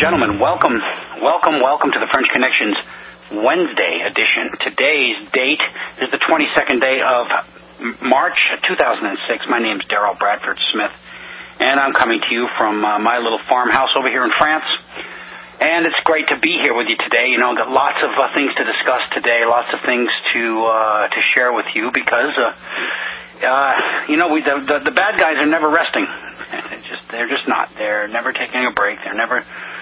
gentlemen, welcome to the French Connections Wednesday edition. Today's date is the 22nd day of March 2006. My name's Darrell Bradford Smith, and I'm coming to you from my little farmhouse over here in France. And it's great to be here with you today. You know, got lots of things to discuss today, lots of things to share with you because, the bad guys are never resting. They're just not. They're never taking a break. They're never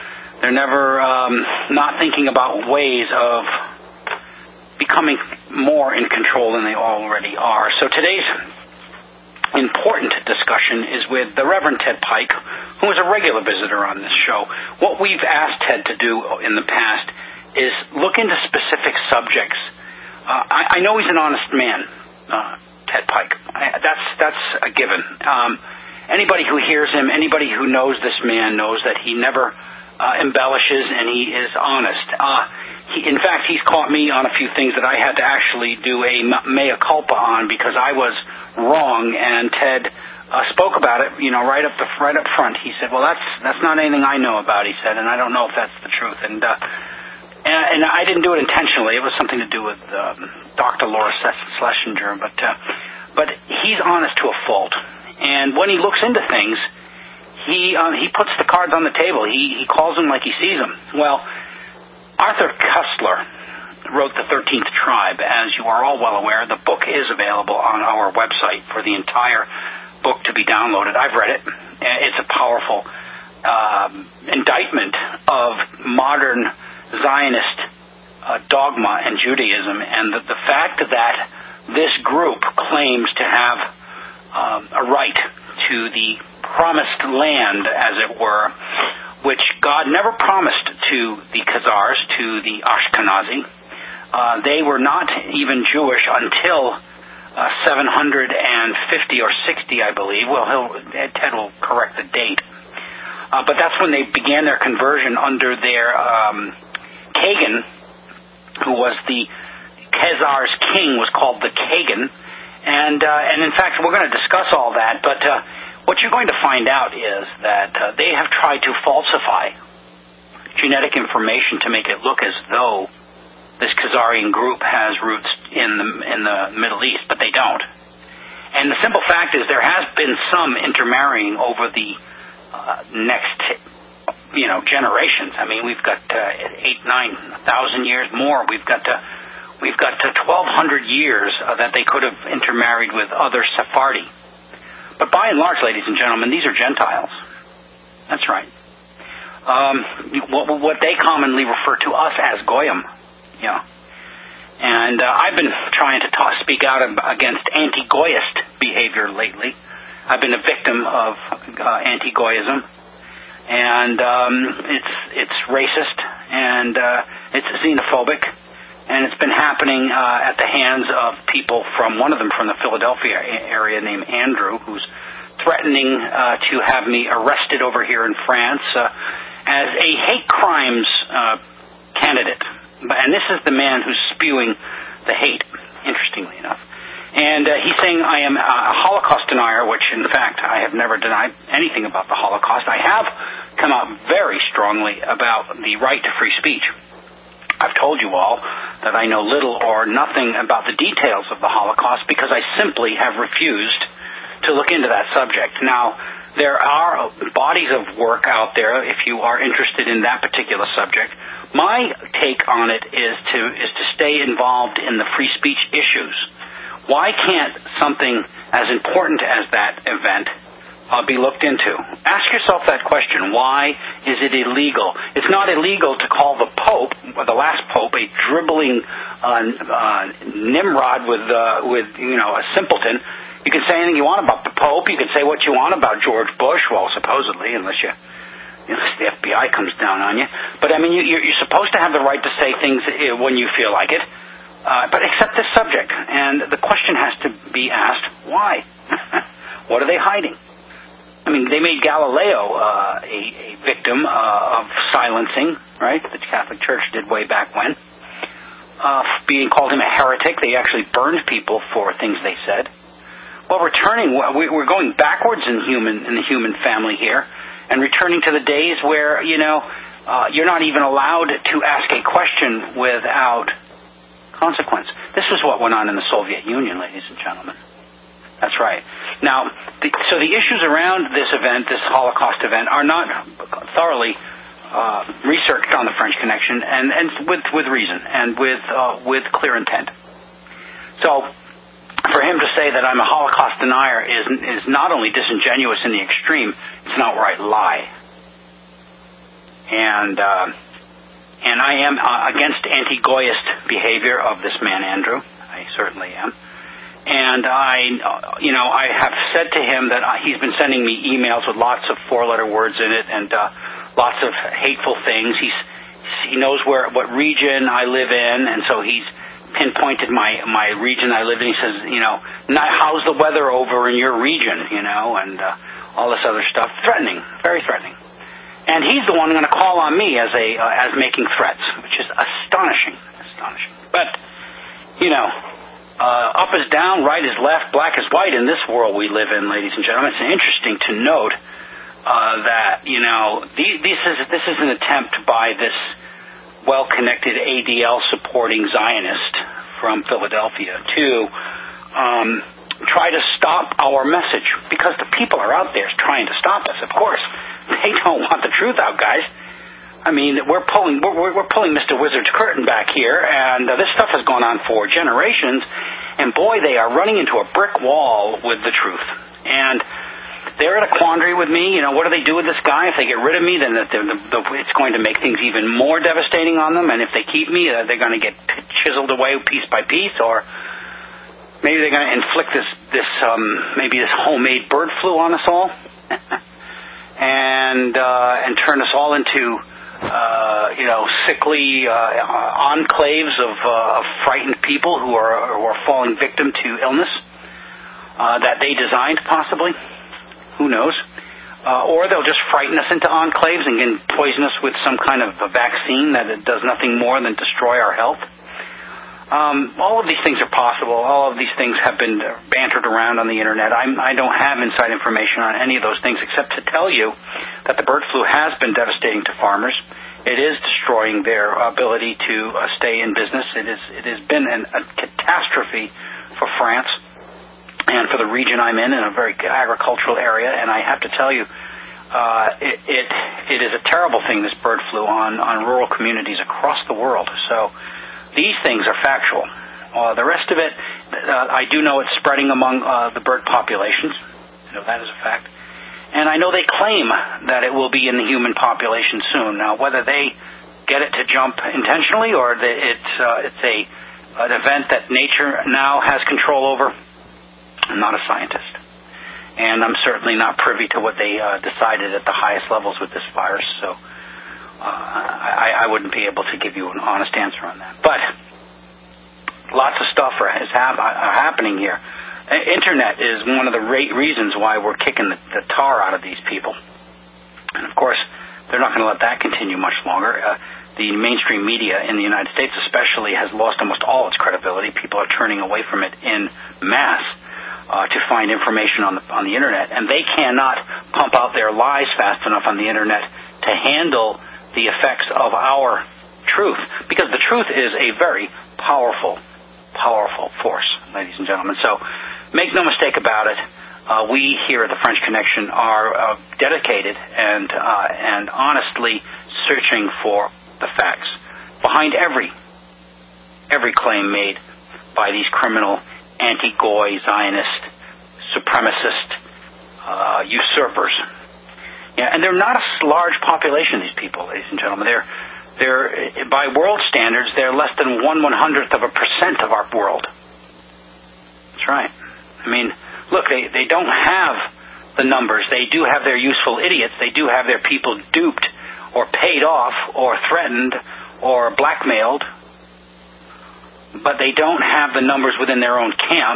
not thinking about ways of becoming more in control than they already are. So today's important discussion is with the Reverend Ted Pike, who is a regular visitor on this show. What we've asked Ted to do in the past is look into specific subjects. I know he's an honest man, Ted Pike. That's a given. Anybody who hears him, anybody who knows this man knows that he never embellishes and he is honest. In fact, he's caught me on a few things that I had to actually do a mea culpa on because I was wrong, and Ted spoke about it, right up front. He said, "Well, that's not anything I know about," he said, "and I don't know if that's the truth." And I didn't do it intentionally. It was something to do with Dr. Laura Schlesinger, but he's honest to a fault. And when he looks into things, he puts the cards on the table. He calls them like he sees them. Well, Arthur Koestler wrote The 13th Tribe. As you are all well aware, the book is available on our website for the entire book to be downloaded. I've read it. It's a powerful indictment of modern Zionist dogma and Judaism, and the fact that this group claims to have a right to the promised land, as it were, which God never promised to the Khazars, to the Ashkenazi. They were not even Jewish until 750 or 60, I believe. Well, Ted will correct the date. But that's when they began their conversion under their Kagan, who was the Khazars' king, was called the Kagan. And in fact, we're going to discuss all that, but what you're going to find out is that they have tried to falsify genetic information to make it look as though this Khazarian group has roots in the Middle East, but they don't. And the simple fact is there has been some intermarrying over the next generations. I mean, we've got 8,000-9,000 years more. We've got 1,200 years that they could have intermarried with other Sephardi. But by and large, ladies and gentlemen, these are Gentiles. That's right. What they commonly refer to us as Goyim. Yeah. And I've been trying to speak out against anti-Goyist behavior lately. I've been a victim of anti-Goyism. And it's racist, and it's xenophobic. And it's been happening at the hands of people one of them from the Philadelphia area named Andrew, who's threatening to have me arrested over here in France as a hate crimes candidate. And this is the man who's spewing the hate, interestingly enough. And he's saying I am a Holocaust denier, which, in fact, I have never denied anything about the Holocaust. I have come out very strongly about the right to free speech. I've told you all that I know little or nothing about the details of the Holocaust because I simply have refused to look into that subject. Now, there are bodies of work out there if you are interested in that particular subject. My take on it is to stay involved in the free speech issues. Why can't something as important as that event be looked into? Ask yourself that question. Why is it illegal? It's not illegal to call the Pope, or the last Pope, a dribbling Nimrod with a simpleton. You can say anything you want about the Pope. You can say what you want about George Bush. Well, supposedly, unless the FBI comes down on you. But I mean, you're supposed to have the right to say things when you feel like it. But except this subject, and the question has to be asked: why? What are they hiding? I mean, they made Galileo a victim of silencing, right? The Catholic Church did way back when. Called him a heretic. They actually burned people for things they said. Well, we're going backwards in the human family here, and returning to the days where, you're not even allowed to ask a question without consequence. This is what went on in the Soviet Union, ladies and gentlemen. That's right. Now, so the issues around this event, this Holocaust event, are not thoroughly researched on the French Connection, and with reason and with clear intent. So, for him to say that I'm a Holocaust denier is not only disingenuous in the extreme, it's an outright lie. And I am against anti-Goyist behavior of this man, Andrew. I certainly am. And I have said to him that he's been sending me emails with lots of four-letter words in it and lots of hateful things. He knows what region I live in, and so he's pinpointed my region I live in. He says, how's the weather over in your region, and all this other stuff. Threatening, very threatening. And he's the one going to call on me as making threats, which is astonishing. But, up is down, right is left, black is white in this world we live in, ladies and gentlemen. It's interesting to note that, this is an attempt by this well-connected ADL-supporting Zionist from Philadelphia to try to stop our message, because the people are out there trying to stop us, of course. They don't want the truth out, guys. I mean, we're pulling Mr. Wizard's curtain back here, and this stuff has gone on for generations, and boy, they are running into a brick wall with the truth. And they're in a quandary with me. What do they do with this guy? If they get rid of me, then it's going to make things even more devastating on them, and if they keep me, they're going to get chiseled away piece by piece, or maybe they're going to inflict this homemade bird flu on us all, and turn us all into sickly enclaves of frightened people who are falling victim to illness that they designed, possibly. Who knows? Or they'll just frighten us into enclaves and poison us with some kind of a vaccine that does nothing more than destroy our health. All of these things are possible. All of these things have been bantered around on the Internet. I don't have inside information on any of those things except to tell you that the bird flu has been devastating to farmers. It is destroying their ability to stay in business. It has been a catastrophe for France and for the region I'm in a very agricultural area. And I have to tell you, it is a terrible thing, this bird flu, on rural communities across the world. So these things are factual. The rest of it, I do know it's spreading among the bird populations. That is a fact. And I know they claim that it will be in the human population soon. Now, whether they get it to jump intentionally or it's an event that nature now has control over, I'm not a scientist. And I'm certainly not privy to what they decided at the highest levels with this virus. So I wouldn't be able to give you an honest answer on that. But lots of stuff is happening here. Internet is one of the reasons why we're kicking the tar out of these people. And, of course, they're not going to let that continue much longer. The mainstream media in the United States especially has lost almost all its credibility. People are turning away from it in mass to find information on the Internet. And they cannot pump out their lies fast enough on the Internet to handle the effects of our truth. Because the truth is a very powerful force, ladies and gentlemen. So make no mistake about it. We here at the French Connection are dedicated and honestly searching for the facts behind every claim made by these criminal anti-Goy, Zionist, supremacist usurpers. Yeah, and they're not a large population, these people, ladies and gentlemen. They're by world standards, they're less than 1/100% of our world. That's right. I mean, look, they don't have the numbers. They do have their useful idiots. They do have their people duped or paid off or threatened or blackmailed. But they don't have the numbers within their own camp.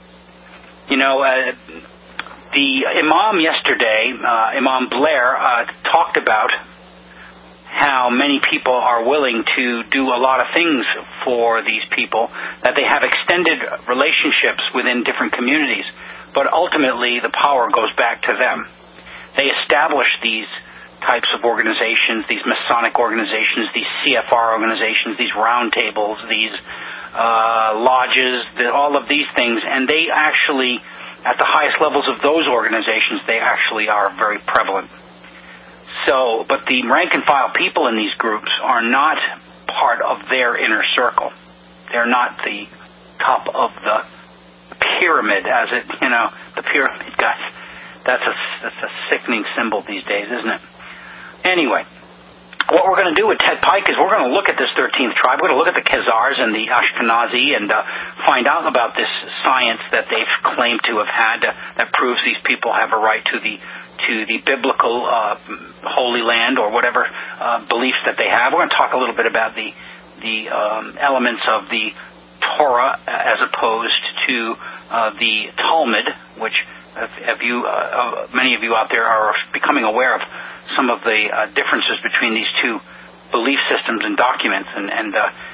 The Imam yesterday, Imam Blair, talked about how many people are willing to do a lot of things for these people, that they have extended relationships within different communities but ultimately the power goes back to them. They establish these types of organizations, these Masonic organizations, these CFR organizations, these roundtables, these lodges, all of these things, and they actually, at the highest levels of those organizations, they actually are very prevalent. So, but the rank and file people in these groups are not part of their inner circle. They're not the top of the pyramid, the pyramid, guys. That's a sickening symbol these days, isn't it? Anyway, what we're going to do with Ted Pike is we're going to look at this 13th tribe. We're going to look at the Khazars and the Ashkenazi and find out about this science that they've claimed to have had that proves these people have a right to the biblical Holy Land or whatever beliefs that they have. We're going to talk a little bit about the elements of the Torah as opposed to the Talmud, which many of you out there are becoming aware of some of the differences between these two belief systems and documents, and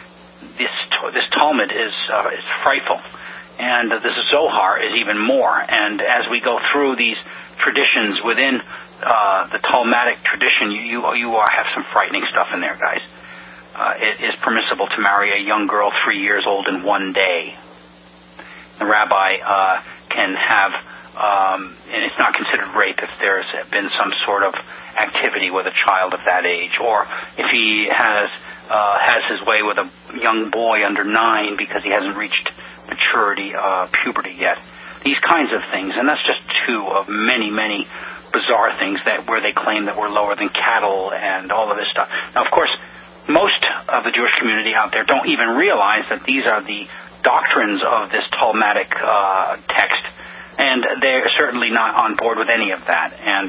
this Talmud is frightful, and this Zohar is even more. And as we go through these traditions within the Talmudic tradition, you have some frightening stuff in there, guys. It is permissible to marry a young girl 3 years old in one day. The rabbi can have, and it's not considered rape if there's been some sort of activity with a child of that age, or if he has his way with a young boy under 9 because he hasn't reached maturity, puberty yet. These kinds of things, and that's just two of many, many bizarre things where they claim that we're lower than cattle and all of this stuff. Now, of course, most of the Jewish community out there don't even realize that these are the doctrines of this Talmudic text, and they're certainly not on board with any of that. And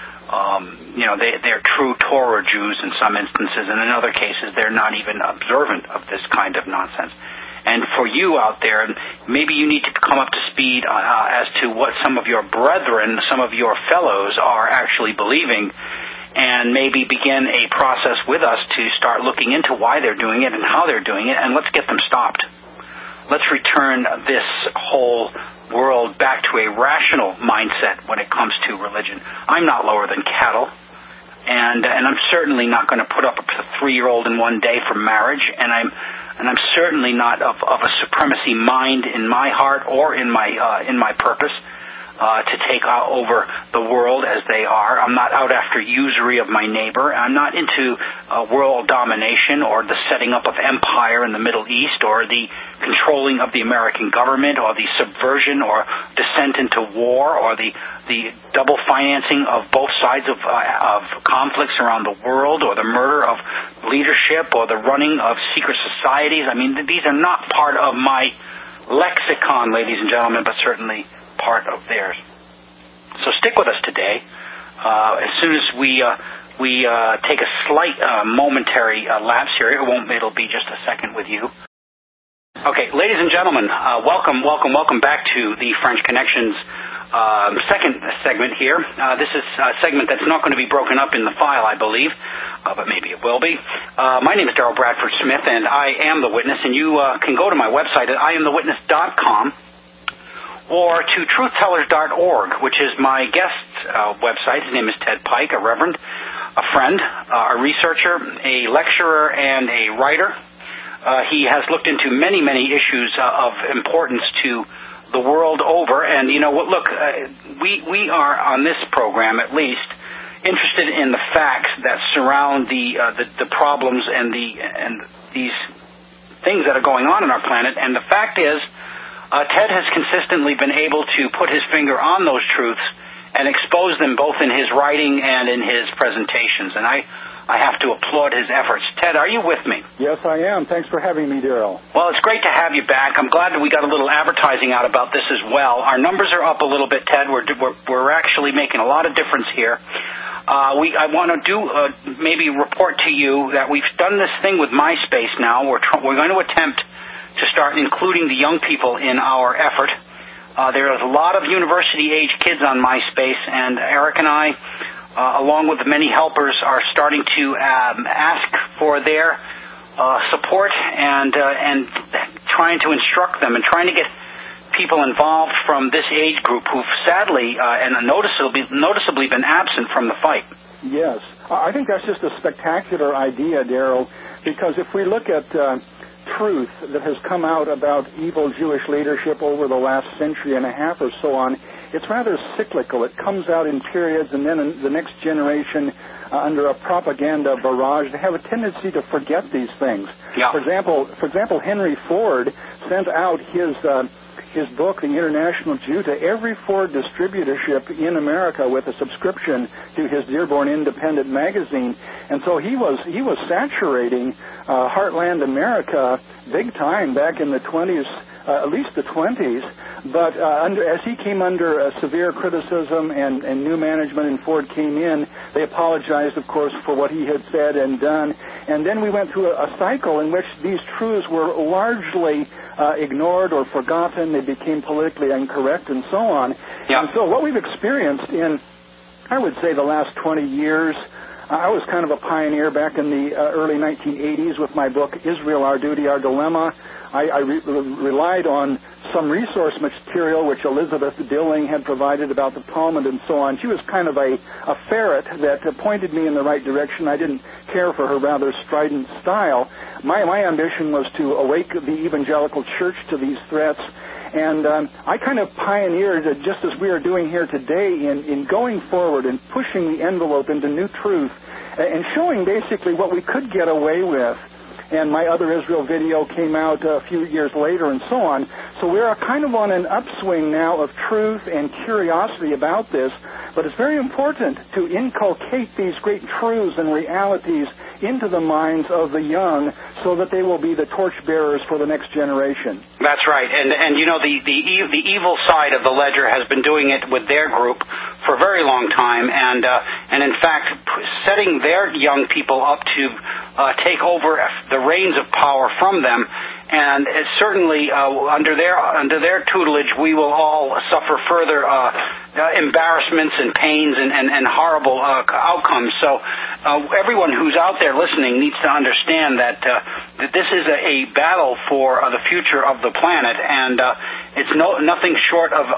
they're true Torah Jews in some instances, and in other cases they're not even observant of this kind of nonsense. And for you out there, maybe you need to come up to speed as to what some of your brethren, some of your fellows are actually believing, and maybe begin a process with us to start looking into why they're doing it and how they're doing it, and let's get them stopped. Let's return this whole world back to a rational mindset when it comes to religion. I'm not lower than cattle, and I'm certainly not going to put up a 3-year-old in one day for marriage, and I'm certainly not of a supremacy mind in my heart or in my purpose to take over the world as they are. I'm not out after usury of my neighbor. I'm not into world domination or the setting up of empire in the Middle East or the controlling of the American government or the subversion or descent into war or the double financing of both sides of conflicts around the world or the murder of leadership or the running of secret societies. I mean, these are not part of my lexicon, ladies and gentlemen, but certainly part of theirs. So stick with us today. As soon as we take a slight momentary lapse here, it'll be just a second with you. Okay, ladies and gentlemen, welcome back to the French Connections second segment here. This is a segment that's not going to be broken up in the file, I believe, but maybe it will be. My name is Daryl Bradford Smith, and I am the witness, and you can go to my website at IamTheWitness.com or to TruthTellers.org, which is my guest's website. His name is Ted Pike, a reverend, a friend, a researcher, a lecturer, and a writer. He has looked into many, many issues of importance to the world over. And you know what? Look, we are on this program, at least, interested in the facts that surround the problems and these things that are going on in our planet. And the fact is, Ted has consistently been able to put his finger on those truths and expose them both in his writing and in his presentations. And I have to applaud his efforts. Ted, are you with me? Yes, I am. Thanks for having me, Daryl. Well, it's great to have you back. I'm glad that we got a little advertising out about this as well. Our numbers are up a little bit, Ted. We're actually making a lot of difference here. I want to maybe report to you that we've done this thing with MySpace now. We're going to attempt to start including the young people in our effort. There is a lot of university-age kids on MySpace, and Eric and I, along with many helpers, are starting to ask for their support and trying to instruct them and trying to get people involved from this age group who've sadly and noticeably been absent from the fight. Yes. I think that's just a spectacular idea, Daryl, because if we look at truth that has come out about evil Jewish leadership over the last century and a half or so on, it's rather cyclical. It comes out in periods, and then in the next generation, under a propaganda barrage, they have a tendency to forget these things. Yeah. For example, Henry Ford sent out his book, The International Jew, to every Ford distributorship in America with a subscription to his Dearborn Independent magazine. And so he was saturating Heartland America big time back in the 20s, at least the 20s. But as he came under severe criticism and new management and Ford came in, they apologized, of course, for what he had said and done. And then we went through a cycle in which these truths were largely ignored or forgotten. They became politically incorrect and so on. Yeah. And so what we've experienced in, I would say, the last 20 years, I was kind of a pioneer back in the early 1980s with my book, Israel, Our Duty, Our Dilemma. I relied on some resource material which Elizabeth Dilling had provided about the Talmud and so on. She was kind of a ferret that pointed me in the right direction. I didn't care for her rather strident style. My ambition was to awake the evangelical church to these threats. And I kind of pioneered, just as we are doing here today, in going forward and pushing the envelope into new truth and showing basically what we could get away with. And my Other Israel video came out a few years later and so on. So we're kind of on an upswing now of truth and curiosity about this. But it's very important to inculcate these great truths and realities into the minds of the young so that they will be the torchbearers for the next generation. That's right. And you know, the evil side of the ledger has been doing it with their group for a very long time, and in fact setting their young people up to take over the reins of power from them. And it's certainly under their tutelage, we will all suffer further embarrassments and pains and horrible outcomes. So everyone who's out there listening needs to understand that this is a battle for the future of the planet, and it's nothing short of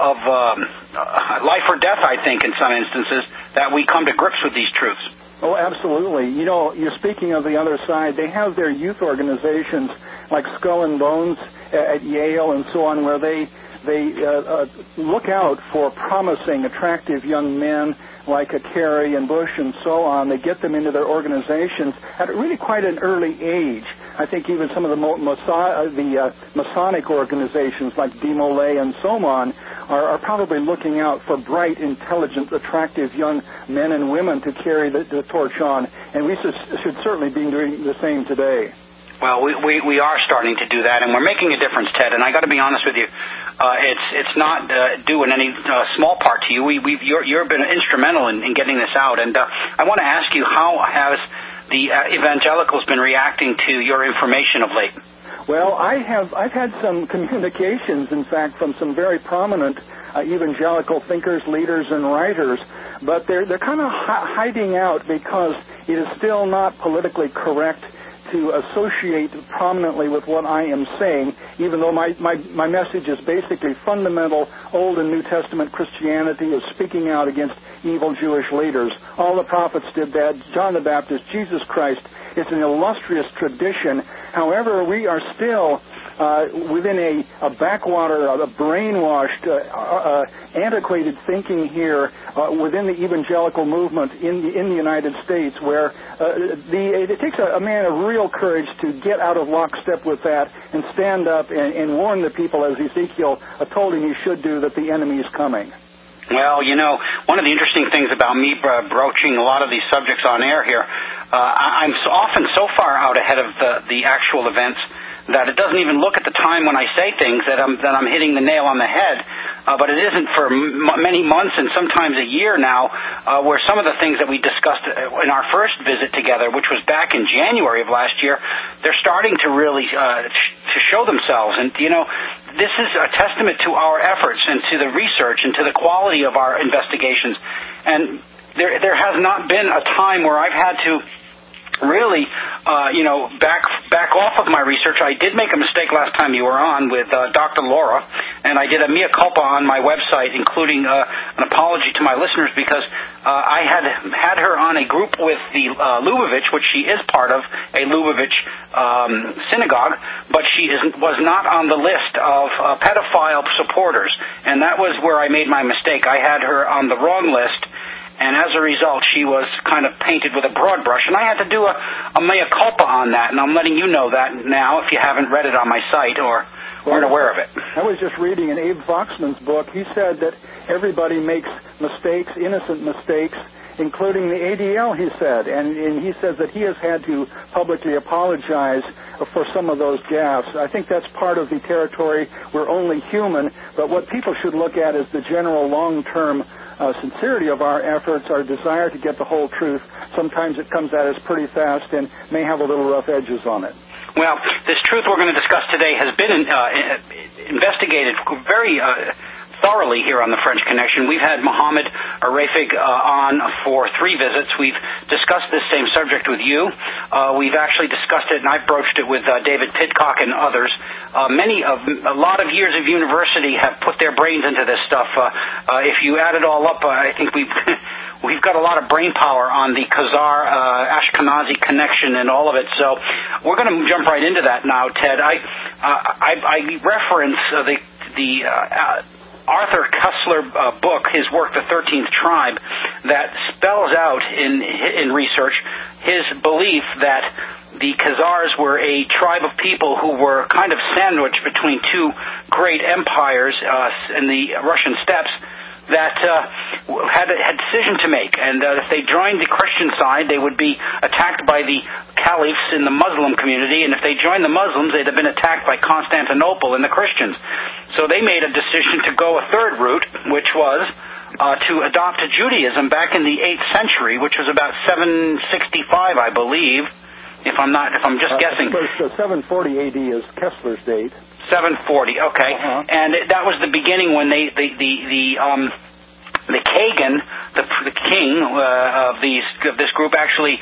life or death, I think, in some instances, that we come to grips with these truths. Oh, absolutely. You know, you're speaking of the other side. They have their youth organizations like Skull and Bones at Yale and so on, where they look out for promising, attractive young men like Kerry and Bush and so on. They get them into their organizations at really quite an early age. I think even some of the Masonic organizations like Demolay and so on are probably looking out for bright, intelligent, attractive young men and women to carry the torch on. And we should certainly be doing the same today. Well, we are starting to do that, and we're making a difference, Ted. And I got to be honest with you, it's not due in any small part to you. You've been instrumental in getting this out, and I want to ask you, how has the evangelicals been reacting to your information of late? Well, I've had some communications, in fact, from some very prominent evangelical thinkers, leaders, and writers, but they're kind of hiding out because it is still not politically correct to associate prominently with what I am saying, even though my message is basically fundamental Old and New Testament Christianity is speaking out against evil Jewish leaders. All the prophets did that. John the Baptist, Jesus Christ. It's an illustrious tradition. However, we are still within a backwater, a brainwashed, antiquated thinking here within the evangelical movement in the United States, where it takes a man of real courage to get out of lockstep with that and stand up and warn the people, as Ezekiel told him he should do, that the enemy is coming. Well, you know, one of the interesting things about me broaching a lot of these subjects on air here, I'm often so far out ahead of the actual events that it doesn't even look at the time when I say things that I'm hitting the nail on the head. But it isn't for many months and sometimes a year now, where some of the things that we discussed in our first visit together, which was back in January of last year, they're starting to really to show themselves. And, you know, this is a testament to our efforts and to the research and to the quality of our investigations. And there has not been a time where I've had to really, back off of my research. I did make a mistake last time you were on with Dr. Laura, and I did a mea culpa on my website, including an apology to my listeners, because I had her on a group with the Lubavitch, which she is part of, a Lubavitch synagogue, but she was not on the list of pedophile supporters, and that was where I made my mistake. I had her on the wrong list, and as a result, she was kind of painted with a broad brush, and I had to do a mea culpa on that, and I'm letting you know that now if you haven't read it on my site or weren't aware of it. I was just reading in Abe Foxman's book. He said that everybody makes mistakes, innocent mistakes, including the ADL, he said. And he says that he has had to publicly apologize for some of those gaffes. I think that's part of the territory. We're only human. But what people should look at is the general long-term sincerity of our efforts, our desire to get the whole truth. Sometimes it comes at us pretty fast and may have a little rough edges on it. Well, this truth we're going to discuss today has been investigated very thoroughly here on the French Connection. We've had Mohammed Rafig on for 3 visits. We've discussed this same subject with you. We've actually discussed it, and I've broached it with David Pidcock and others. A lot of years of university have put their brains into this stuff. If you add it all up, I think we've got a lot of brain power on the Khazar-Ashkenazi connection and all of it. So we're going to jump right into that now, Ted. I reference the Arthur Koestler book, his work, The 13th Tribe, that spells out in research his belief that the Khazars were a tribe of people who were kind of sandwiched between 2 great empires in the Russian steppes that had a decision to make, and if they joined the Christian side, they would be attacked by the caliphs in the Muslim community, and if they joined the Muslims, they'd have been attacked by Constantinople and the Christians. So they made a decision to go a third route, which was to adopt Judaism back in the 8th century, which was about 765, I believe, if I'm just guessing. So 740 AD is Kessler's date. 740, okay. And that was the beginning when the Kagan, the king of this group, actually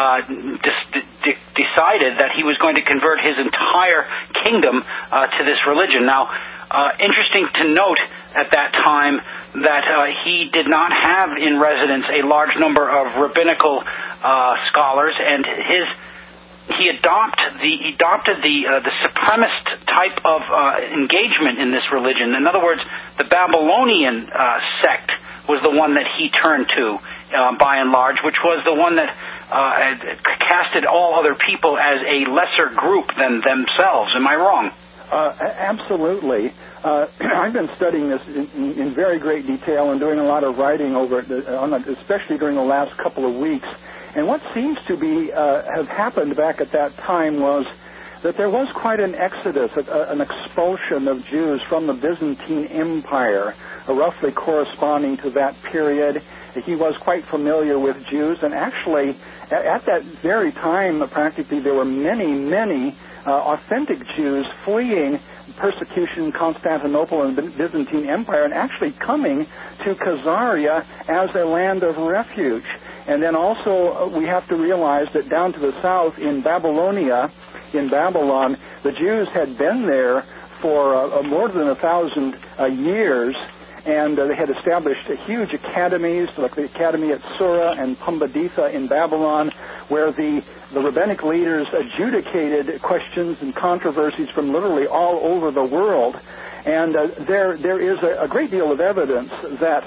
decided that he was going to convert his entire kingdom to this religion. Now, interesting to note at that time that he did not have in residence a large number of rabbinical scholars, and he adopted the supremacist type of engagement in this religion. In other words, the Babylonian sect was the one that he turned to, by and large, which was the one that casted all other people as a lesser group than themselves. Am I wrong? Absolutely. I've been studying this in very great detail and doing a lot of writing over it, especially during the last couple of weeks. And what seems to have happened back at that time was that there was quite an exodus, an expulsion of Jews from the Byzantine Empire, roughly corresponding to that period. He was quite familiar with Jews, and actually, at that very time, practically, there were many authentic Jews fleeing persecution in Constantinople and the Byzantine Empire and actually coming to Khazaria as a land of refuge. And then also we have to realize that down to the south in Babylonia, in Babylon, the Jews had been there for more than 1,000 years, and they had established huge academies, like the academy at Sura and Pumbedita in Babylon, where the rabbinic leaders adjudicated questions and controversies from literally all over the world. And there is a great deal of evidence that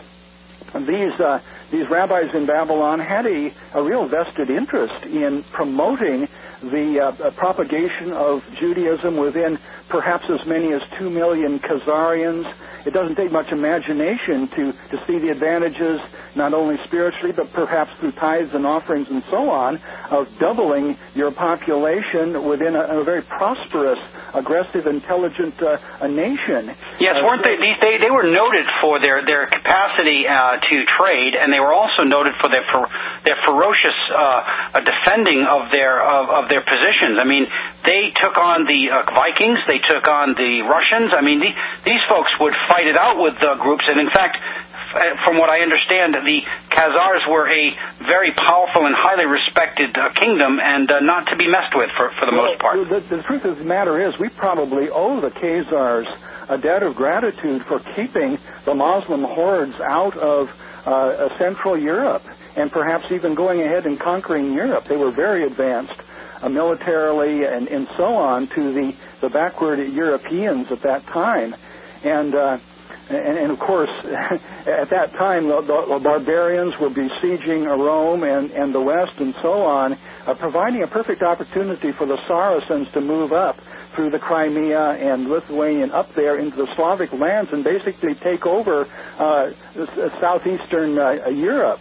these rabbis in Babylon had a real vested interest in promoting the propagation of Judaism within perhaps as many as 2 million Khazarians. It doesn't take much imagination to see the advantages, not only spiritually, but perhaps through tithes and offerings and so on, of doubling your population within a very prosperous, aggressive, intelligent nation. Yes, weren't they? They were noted for their capacity to trade, and they were also noted for their ferocious defending of their positions. I mean, they took on the Vikings, they took on the Russians. I mean, these folks would fight it out with groups, and in fact, from what I understand, the Khazars were a very powerful and highly respected kingdom, and not to be messed with for the most part. The truth of the matter is, we probably owe the Khazars a debt of gratitude for keeping the Muslim hordes out of Central Europe, and perhaps even going ahead and conquering Europe. They were very advanced militarily and so on to the backward Europeans at that time. And of course, at that time, the barbarians were besieging Rome and the West and so on, providing a perfect opportunity for the Saracens to move up through the Crimea and Lithuania and up there into the Slavic lands and basically take over southeastern Europe.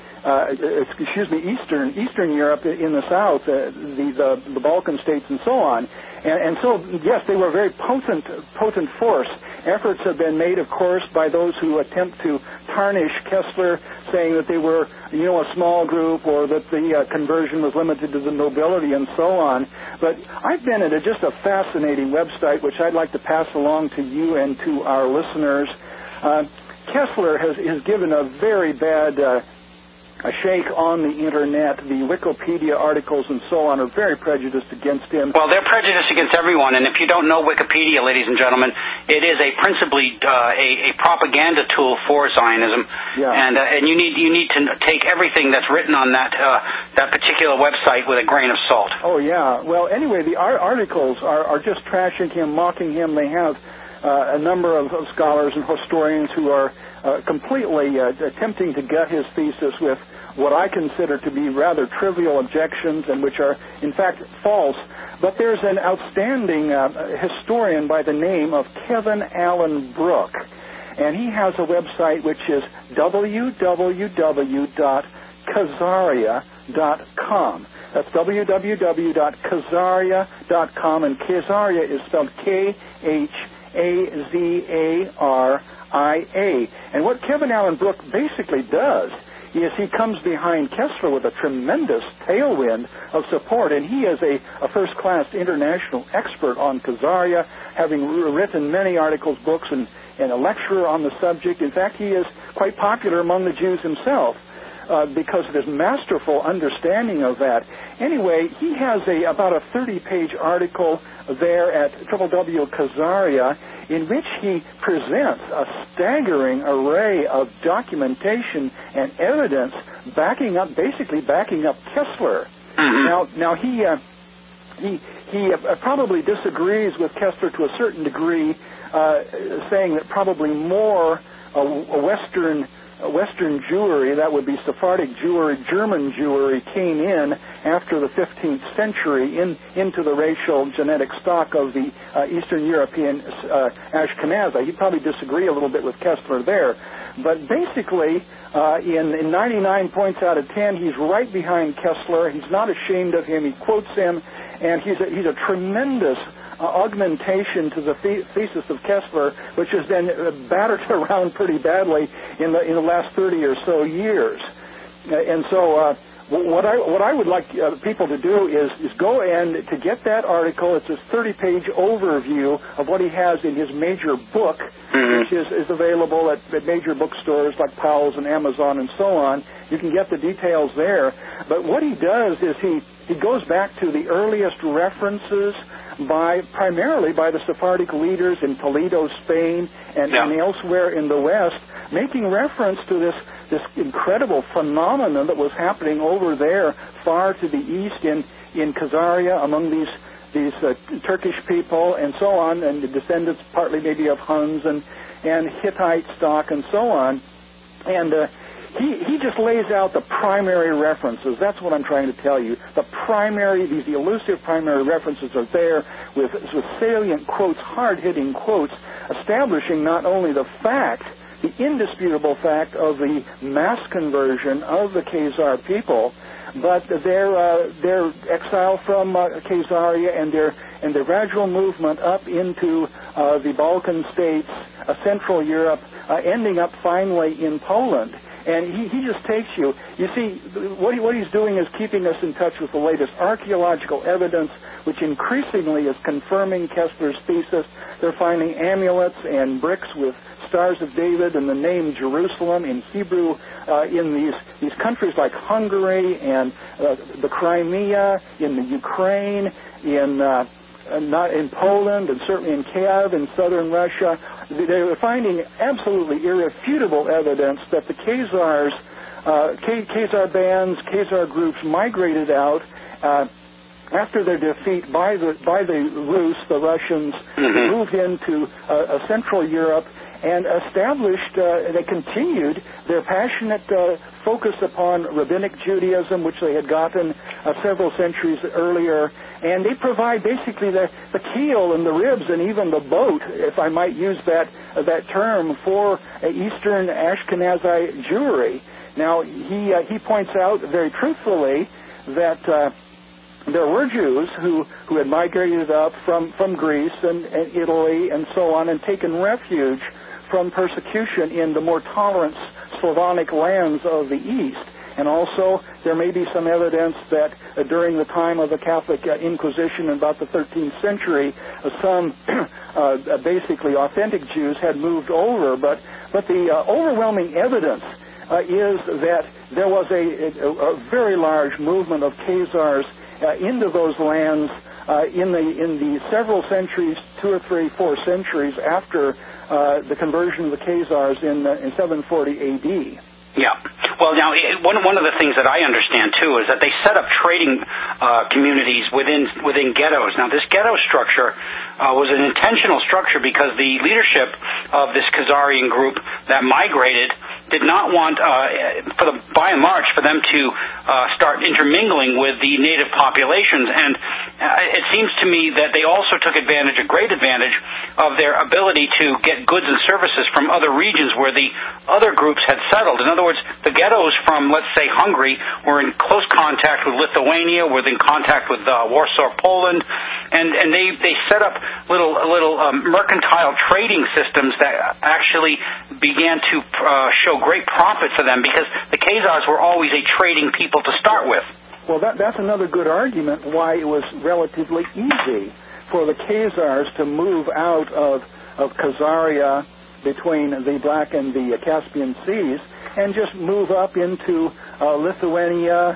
Eastern Europe in the south, the Balkan states and so on. And so, yes, they were a very potent force. Efforts have been made, of course, by those who attempt to tarnish Kessler, saying that they were, a small group, or that the conversion was limited to the nobility and so on. But I've been at just a fascinating website, which I'd like to pass along to you and to our listeners. Kessler has given a very bad a shake on the Internet. The Wikipedia articles and so on are very prejudiced against him. Well, they're prejudiced against everyone, and if you don't know Wikipedia, ladies and gentlemen, it is principally a propaganda tool for Zionism, and you need to take everything that's written on that particular website with a grain of salt. Oh, yeah. Well, anyway, the articles are just trashing him, mocking him. They have a number of scholars and historians who are completely attempting to gut his thesis with what I consider to be rather trivial objections, and which are, in fact, false. But there's an outstanding historian by the name of Kevin Allen Brooke, and he has a website which is www.khazaria.com. That's www.khazaria.com, and Khazaria is spelled Khazaria. And what Kevin Allen Brooke basically does is he comes behind Kessler with a tremendous tailwind of support, and he is a first-class international expert on Khazaria, having written many articles, books, and a lecturer on the subject. In fact, he is quite popular among the Jews himself because of his masterful understanding of that. Anyway, he has about a 30-page article there at www.khazaria, in which he presents a staggering array of documentation and evidence backing up Kessler. Mm-hmm. Now he probably disagrees with Kessler to a certain degree, saying that probably more Western Jewry, that would be Sephardic Jewry, German Jewry, came in after the 15th century into the racial genetic stock of the Eastern European Ashkenaz. He'd probably disagree a little bit with Kessler there. But basically, in 99 points out of 10, he's right behind Kessler. He's not ashamed of him. He quotes him, and he's a tremendous augmentation to the thesis of Kessler, which has been battered around pretty badly in the last 30 or so years. And so what I would like people to do is go and to get that article. It's a 30-page overview of what he has in his major book, which is available at major bookstores like Powell's and Amazon and so on. You can get the details there. But what he does is he goes back to the earliest references primarily by the Sephardic leaders in Toledo, Spain, and elsewhere in the West, making reference to this incredible phenomenon that was happening over there far to the east in Khazaria among these Turkish people and so on, and the descendants partly maybe of Huns and Hittite stock and so on. And he just lays out the primary references. That's what I'm trying to tell you. These elusive primary references are there with salient quotes, hard-hitting quotes, establishing not only the indisputable fact of the mass conversion of the Khazar people, but their exile from Khazaria and their gradual movement up into the Balkan states, Central Europe, ending up finally in Poland. And he just takes you. You see, what he's doing is keeping us in touch with the latest archaeological evidence, which increasingly is confirming Kessler's thesis. They're finding amulets and bricks with Stars of David and the name Jerusalem in Hebrew in these countries like Hungary and the Crimea, in the Ukraine, not in Poland, and certainly in Kiev in southern Russia. They were finding absolutely irrefutable evidence that the Khazars, Khazar bands, Khazar groups migrated out after their defeat by the Rus, the Russians, moved into Central Europe and established, they continued their passionate focus upon rabbinic Judaism, which they had gotten several centuries earlier, and they provide basically the keel and the ribs and even the boat, if I might use that term, for Eastern Ashkenazi Jewry. Now, he points out very truthfully that there were Jews who had migrated up from Greece and Italy and so on and taken refuge from persecution in the more tolerant Slavonic lands of the East. And also, there may be some evidence that during the time of the Catholic Inquisition in about the 13th century, some basically authentic Jews had moved over. But the overwhelming evidence is that there was a very large movement of Khazars into those lands in the several centuries, 2 or 3, 4 centuries after the conversion of the Khazars in 740 A.D. Yeah. Well, now, one of the things that I understand, too, is that they set up trading communities within ghettos. Now, this ghetto structure was an intentional structure because the leadership of this Khazarian group that migrated did not want, by and large, for them to start intermingling with the native populations. And it seems to me that they also took a great advantage of their ability to get goods and services from other regions where the other groups had settled. In other words, the ghettos from, let's say, Hungary were in close contact with Lithuania, were in contact with Warsaw, Poland, and they set up little mercantile trading systems that actually began to show great profit for them because the Khazars were always a trading people to start with. Well, that's another good argument why it was relatively easy for the Khazars to move out of Khazaria between the Black and the Caspian Seas and just move up into Lithuania,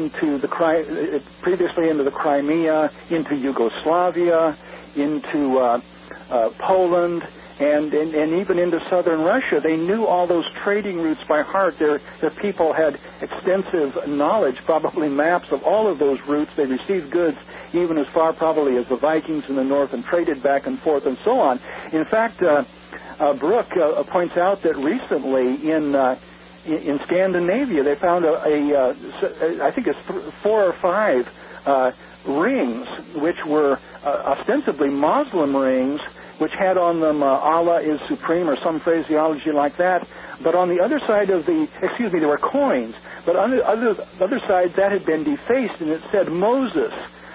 previously into the Crimea, into Yugoslavia, into Poland, and even into southern Russia. They knew all those trading routes by heart. Their people had extensive knowledge, probably maps of all of those routes. They received goods even as far probably as the Vikings in the north and traded back and forth and so on. In fact, Brooke points out that recently in Scandinavia they found I think it's 4 or 5 rings, which were ostensibly Muslim rings, which had on them Allah is supreme or some phraseology like that. But on the other side of there were coins. But on the other side, that had been defaced, and it said Moses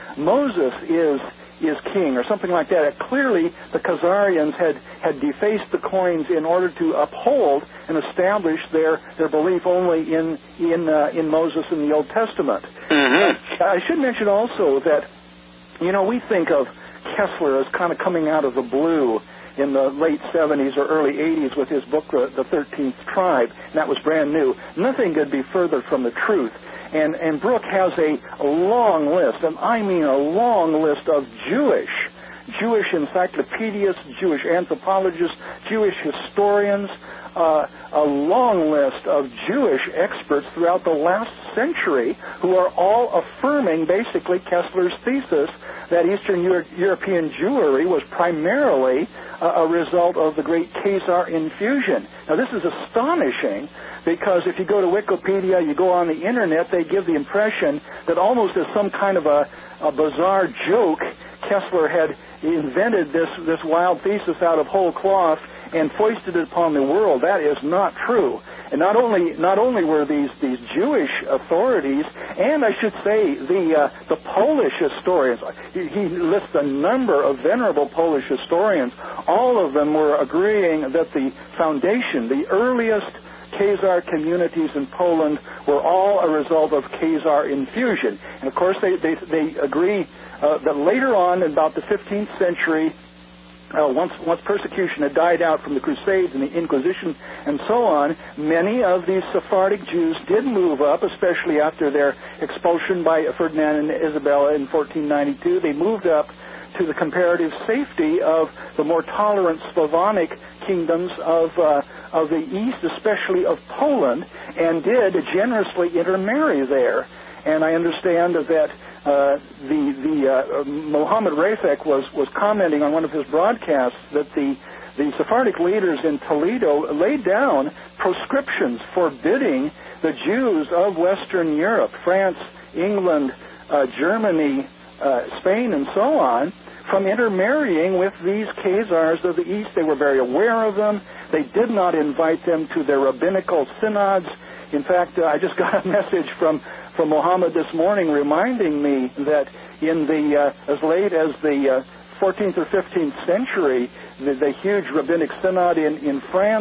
is king, or something like that. Clearly, the Khazarians had defaced the coins in order to uphold and establish their belief only in Moses in the Old Testament. Mm-hmm. I should mention also that, we think of Kessler as kind of coming out of the blue in the late 70s or early 80s with his book, The 13th Tribe, and that was brand new. Nothing could be further from the truth. And Brooke has a long list, and I mean a long list of Jewish encyclopedias, Jewish anthropologists, Jewish historians, a long list of Jewish experts throughout the last century who are all affirming basically Kessler's thesis that Eastern European Jewry was primarily a result of the great Khazar infusion. Now, this is astonishing because if you go to Wikipedia, you go on the Internet, they give the impression that almost as some kind of a bizarre joke, Kessler had invented this wild thesis out of whole cloth and foisted it upon the world. That is not true. And not only were these Jewish authorities, and I should say the Polish historians, he lists a number of venerable Polish historians, all of them were agreeing that the foundation, the earliest Khazar communities in Poland were all a result of Khazar infusion. And of course, they agree that later on, in about the 15th century, once persecution had died out from the Crusades and the Inquisition and so on, many of these Sephardic Jews did move up, especially after their expulsion by Ferdinand and Isabella in 1492. They moved up to the comparative safety of the more tolerant Slavonic kingdoms of the East, especially of Poland, and did generously intermarry there. And I understand that Mohammed Rafik was commenting on one of his broadcasts that the Sephardic leaders in Toledo laid down proscriptions forbidding the Jews of Western Europe, France, England, Germany, Spain, and so on, from intermarrying with these Khazars of the East. They were very aware of them. They did not invite them to their rabbinical synods. In fact, I just got a message from Mohammed this morning reminding me that in the as late as the 14th or 15th century, the huge rabbinic synod in France,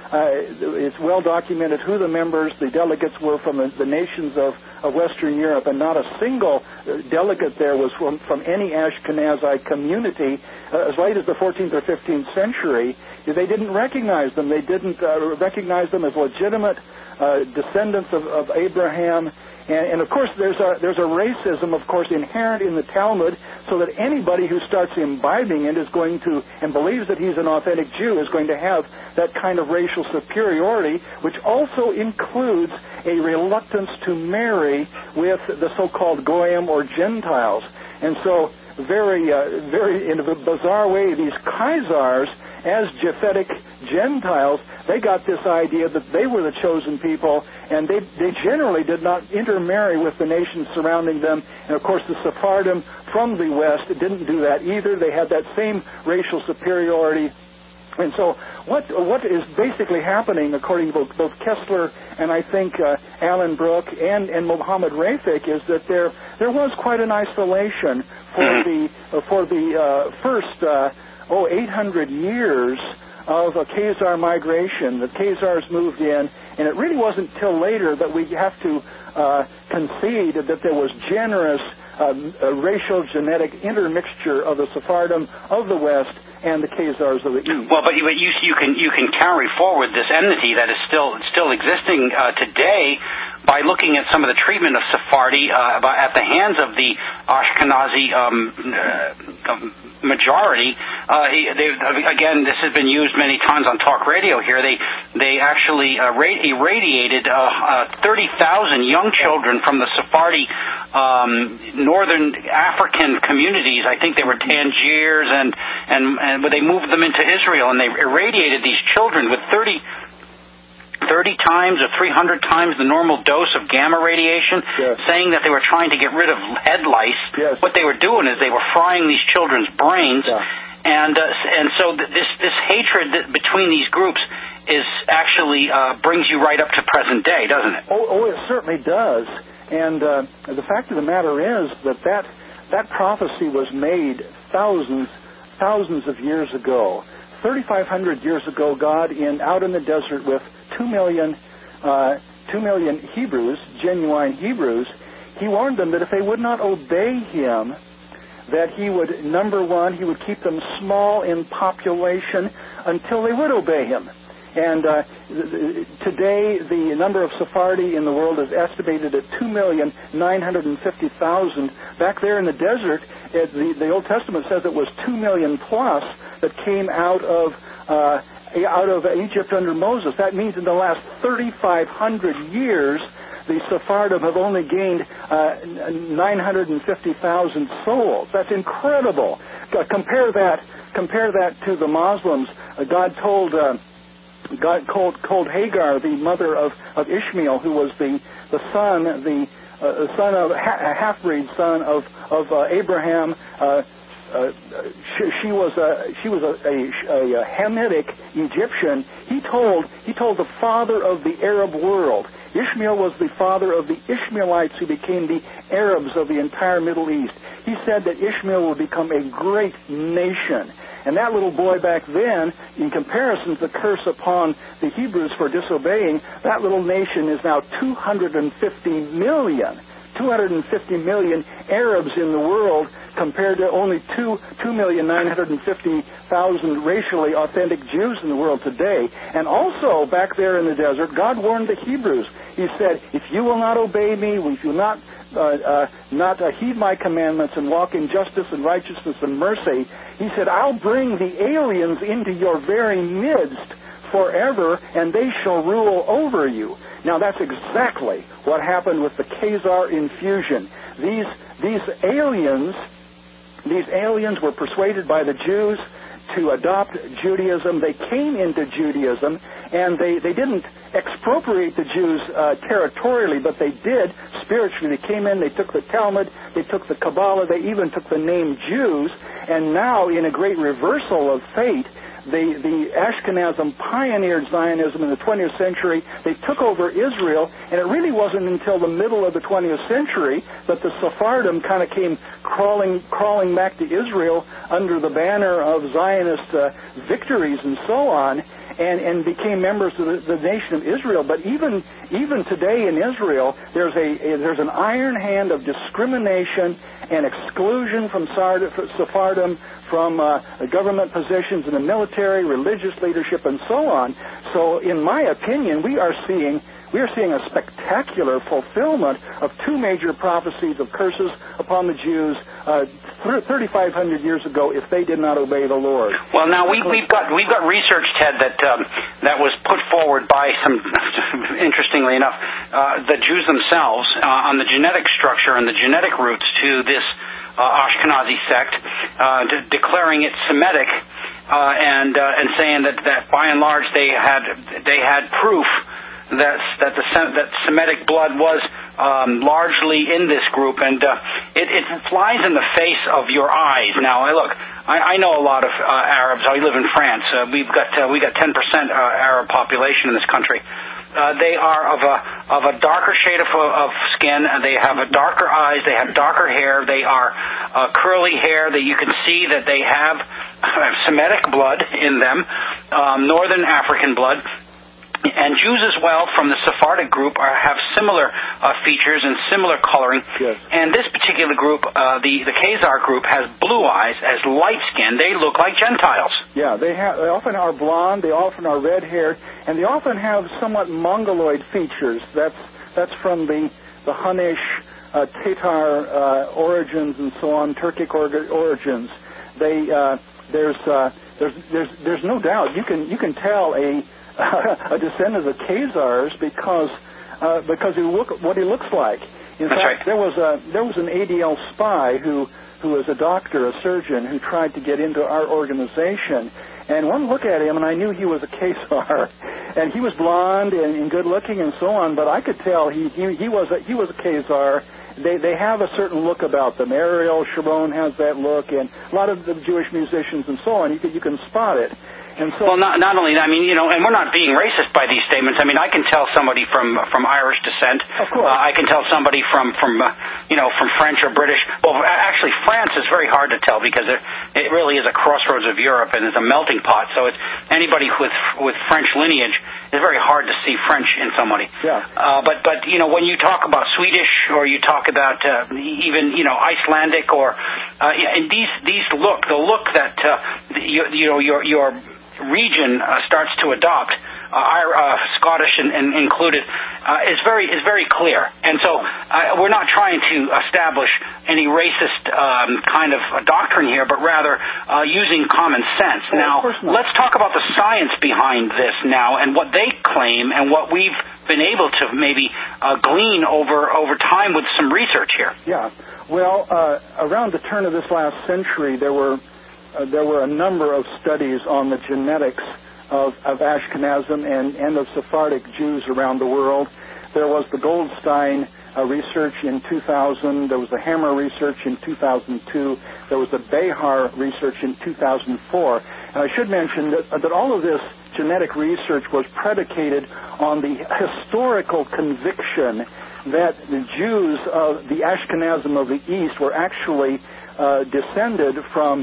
it's well documented who the members, the delegates were from the nations of Western Europe, and not a single delegate there was from any Ashkenazi community. As late as the 14th or 15th century, they didn't recognize them. They didn't recognize them as legitimate descendants of Abraham. And of course, there's a racism, of course, inherent in the Talmud, so that anybody who starts imbibing it is going to, and believes that he's an authentic Jew, is going to have that kind of racial superiority, which also includes a reluctance to marry with the so-called Goyim or Gentiles. And so, very in a bizarre way, these Khazars, as Japhetic Gentiles, they got this idea that they were the chosen people, and they generally did not intermarry with the nations surrounding them. And of course, the Sephardim from the West didn't do that either. They had that same racial superiority. And so what is basically happening, according to both Kessler and I think Alan Brooke and Mohammed Rafik, is that there was quite an isolation for the first 800 years of a Khazar migration. The Khazars moved in, and it really wasn't till later that we have to concede that there was generous racial genetic intermixture of the Sephardim of the West and the Khazars of the East. Well, but you can carry forward this enmity that is still existing today by looking at some of the treatment of Sephardi at the hands of the Ashkenazi majority. Again, this has been used many times on talk radio here. They actually irradiated 30,000 young children from the Sephardi northern African communities. I think they were Tangiers, and they moved them into Israel, and they irradiated these children with 30 times or 300 times the normal dose of gamma radiation, saying that they were trying to get rid of head lice. Yes. What they were doing is they were frying these children's brains, and so this hatred between these groups is actually brings you right up to present day, doesn't it? Oh, it certainly does. And the fact of the matter is that prophecy was made thousands of years ago. 3,500 years ago, God, out in the desert with 2 million Hebrews, genuine Hebrews, he warned them that if they would not obey him, that he would, number one, he would keep them small in population until they would obey him. And today, the number of Sephardi in the world is estimated at 2,950,000. Back there in the desert, the Old Testament says it was 2 million plus that came out of Egypt under Moses. That means in the last 3,500 years, the Sephardim have only gained 950,000 souls. That's incredible. Compare that to the Muslims. God called Hagar, the mother of Ishmael, who was the son of half-breed son of Abraham. She was a Hamitic Egyptian. He told the father of the Arab world. Ishmael was the father of the Ishmaelites who became the Arabs of the entire Middle East. He said that Ishmael will become a great nation. And that little boy back then, in comparison to the curse upon the Hebrews for disobeying, that little nation is now 250 million. 250 million Arabs in the world compared to only 2,950,000 racially authentic Jews in the world today. And also, back there in the desert, God warned the Hebrews. He said, if you will not obey me, if you will not heed my commandments and walk in justice and righteousness and mercy, he said, I'll bring the aliens into your very midst forever, and they shall rule over you. Now, that's exactly what happened with the Khazar infusion. These aliens were persuaded by the Jews to adopt Judaism. They came into Judaism, and they didn't expropriate the Jews territorially, but they did spiritually. They came in, they took the Talmud, they took the Kabbalah, they even took the name Jews, and now, in a great reversal of fate, the Ashkenazim pioneered Zionism in the 20th century. They took over Israel, and it really wasn't until the middle of the 20th century that the Sephardim kind of came crawling back to Israel under the banner of Zionist victories and so on, and became members of the nation of Israel. But even today in Israel, there's an iron hand of discrimination and exclusion from Sephardim, from government positions in the military, religious leadership, and so on. So, in my opinion, we are seeing a spectacular fulfillment of two major prophecies of curses upon the Jews 3,500 years ago if they did not obey the Lord. Well, now we've got research, Ted, that was put forward by some, interestingly enough, the Jews themselves on the genetic structure and the genetic roots to this Ashkenazi sect, declaring it Semitic, and saying that by and large they had proof that Semitic blood was largely in this group, and it flies in the face of your eyes. Now, look, I know a lot of Arabs. I live in France. We got 10% Arab population in this country. They are of a darker shade of skin. They have darker eyes. They have darker hair. They are curly hair. That you can see that they have Semitic blood in them, Northern African blood. And Jews as well from the Sephardic group have similar features and similar coloring. Yes. And this particular group, the Khazar group, has blue eyes, as light skin. They look like Gentiles. Yeah, they often are blonde, they often are red-haired, and they often have somewhat Mongoloid features. That's from the Hunnish, Tatar origins and so on, Turkic origins. There's no doubt you can tell a descendant of the Khazars because you look at what he looks like. In fact, there was an ADL spy who was a doctor, a surgeon, who tried to get into our organization. And one look at him, and I knew he was a Khazar. And he was blonde and good looking and so on. But I could tell he was a Khazar. They have a certain look about them. Ariel Sharon has that look, and a lot of the Jewish musicians and so on. You can spot it. And so, well, not only that, I mean, and we're not being racist by these statements. I mean, I can tell somebody from Irish descent. Of course. I can tell somebody from French or British. Well, actually, France is very hard to tell because it really is a crossroads of Europe and is a melting pot. So it's anybody with French lineage, it's very hard to see French in somebody. Yeah. But when you talk about Swedish or you talk about even Icelandic or and the look that your region starts to adopt, Scottish and included, is very clear. And so we're not trying to establish any racist kind of doctrine here, but rather using common sense. Now, let's talk about the science behind this now and what they claim and what we've been able to maybe glean over time with some research here. Yeah. Well, around the turn of this last century, there were a number of studies on the genetics of Ashkenazim and of Sephardic Jews around the world. There was the Goldstein research in 2000. There was the Hammer research in 2002. There was the Behar research in 2004. And I should mention that all of this genetic research was predicated on the historical conviction that the Jews of the Ashkenazim of the East were actually descended from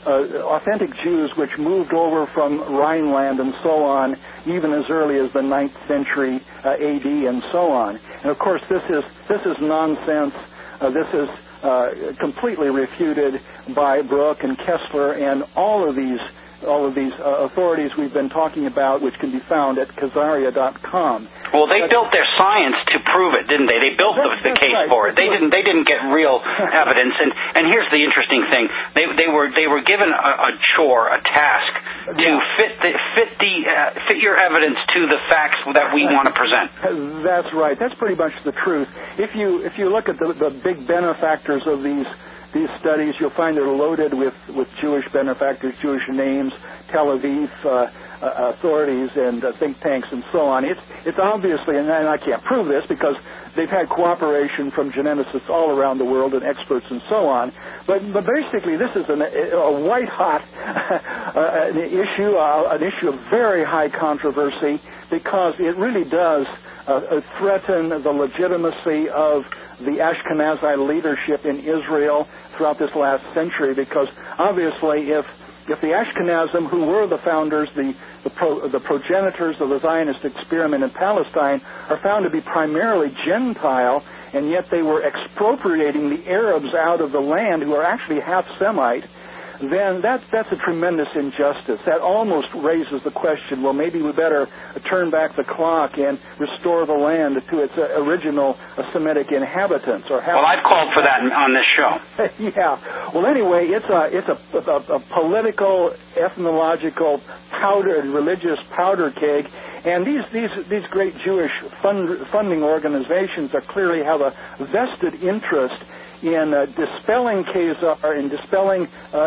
authentic Jews which moved over from Rhineland and so on, even as early as the 9th century AD and so on. And of course, this is nonsense. This is completely refuted by Brooke and Kessler and all of these authorities we've been talking about, which can be found at Khazaria.com. Well, they built their science to prove it, didn't they? They built the case right. for it. They didn't get real evidence. And here's the interesting thing: they were given a chore, a task to fit your evidence to the facts that we want to present. That's right. That's pretty much the truth. If you look at the big benefactors of these studies, you'll find they're loaded with Jewish benefactors, Jewish names, Tel Aviv authorities and think tanks and so on. It's obviously, and I can't prove this because they've had cooperation from geneticists all around the world and experts and so on. But basically, this is a white-hot an issue of very high controversy because it really does threaten the legitimacy of the Ashkenazi leadership in Israel throughout this last century, because obviously if the Ashkenazim, who were the founders, the progenitors of the Zionist experiment in Palestine, are found to be primarily Gentile, and yet they were expropriating the Arabs out of the land who are actually half Semite, then that's a tremendous injustice. That almost raises the question, well, maybe we better turn back the clock and restore the land to its original Semitic inhabitants. Well, I've called for that on this show. Yeah. Well, anyway, it's a political, ethnological religious powder keg, and these great Jewish funding organizations are clearly have a vested interest in dispelling Khazar and dispelling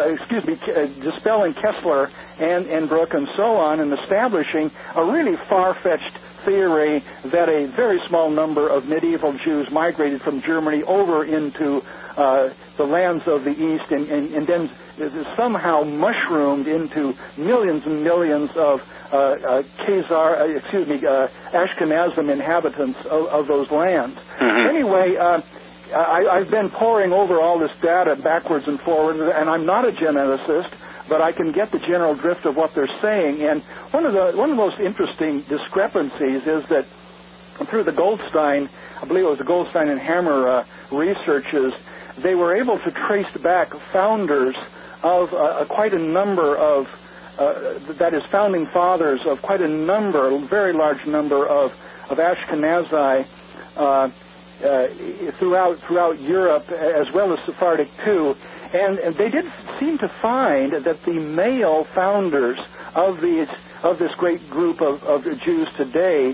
Kessler and Brooke and so on, and establishing a really far-fetched theory that a very small number of medieval Jews migrated from Germany over into the lands of the East and then somehow mushroomed into millions and millions of Ashkenazim inhabitants of those lands. Mm-hmm. Anyway, I've been poring over all this data backwards and forwards, and I'm not a geneticist, but I can get the general drift of what they're saying. And one of the most interesting discrepancies is that through the Goldstein, I believe it was the Goldstein and Hammer researches, they were able to trace back founders of quite a number of, that is, founding fathers of quite a number, a very large number of Ashkenazi throughout Europe, as well as Sephardic too, and they did seem to find that the male founders of this great group of Jews today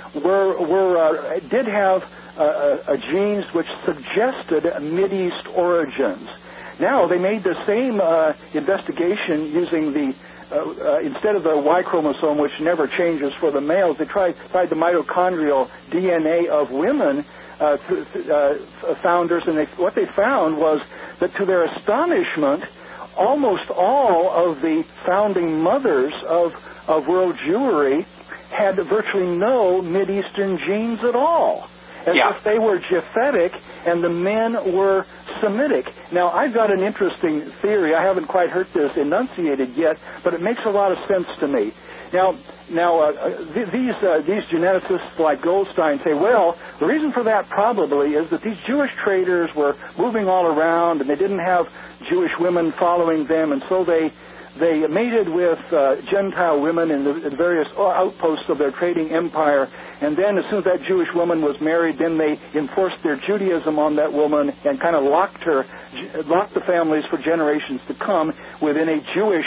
did have genes which suggested Mideast origins. Now they made the same investigation using instead of the Y chromosome, which never changes for the males, they tried the mitochondrial DNA of women founders, and what they found was that, to their astonishment, almost all of the founding mothers of world Jewry had virtually no Mideastern genes at all, as if they were Japhetic and the men were Semitic. Now, I've got an interesting theory. I haven't quite heard this enunciated yet, but it makes a lot of sense to me. Now, these geneticists like Goldstein say, well, the reason for that probably is that these Jewish traders were moving all around and they didn't have Jewish women following them, and so they mated with Gentile women in the various outposts of their trading empire, and then as soon as that Jewish woman was married, then they enforced their Judaism on that woman and kind of locked the families for generations to come within a Jewish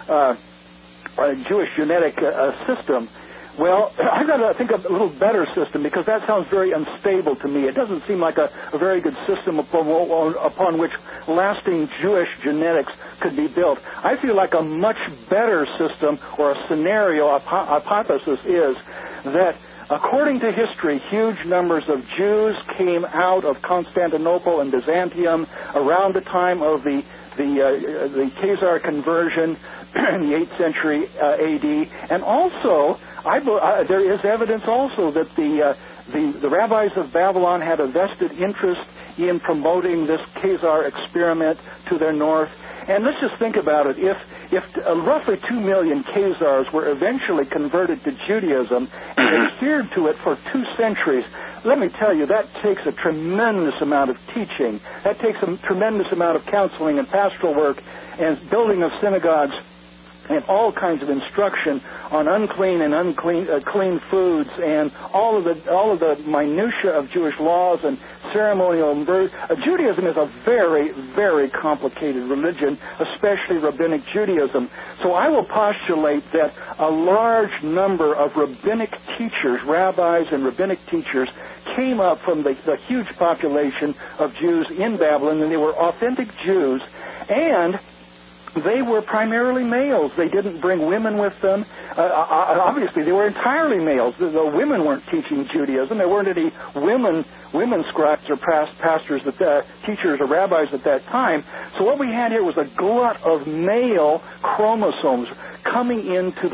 genetic system. Well, I've got to think of a little better system, because that sounds very unstable to me. It doesn't seem like a very good system upon which lasting Jewish genetics could be built. I feel like a much better system, or a scenario, a hypothesis, is that according to history, huge numbers of Jews came out of Constantinople and Byzantium around the time of the Khazar conversion in the 8th century AD, and also there is evidence also that the rabbis of Babylon had a vested interest in promoting this Khazar experiment to their north, And let's just think about it. If roughly 2 million Khazars were eventually converted to Judaism and adhered to it for 2 centuries, let me tell you, that takes a tremendous amount of teaching. That takes a tremendous amount of counseling and pastoral work and building of synagogues and all kinds of instruction on unclean and clean foods and all of the minutia of Jewish laws and ceremonial. Judaism is a very, very complicated religion, especially rabbinic Judaism. So I will postulate that a large number of rabbinic teachers, rabbis and rabbinic teachers, came up from the huge population of Jews in Babylon, and they were authentic Jews, and they were primarily males. They didn't bring women with them. Obviously, they were entirely males. The women weren't teaching Judaism. There weren't any women scribes or pastors, teachers or rabbis at that time. So what we had here was a glut of male chromosomes coming into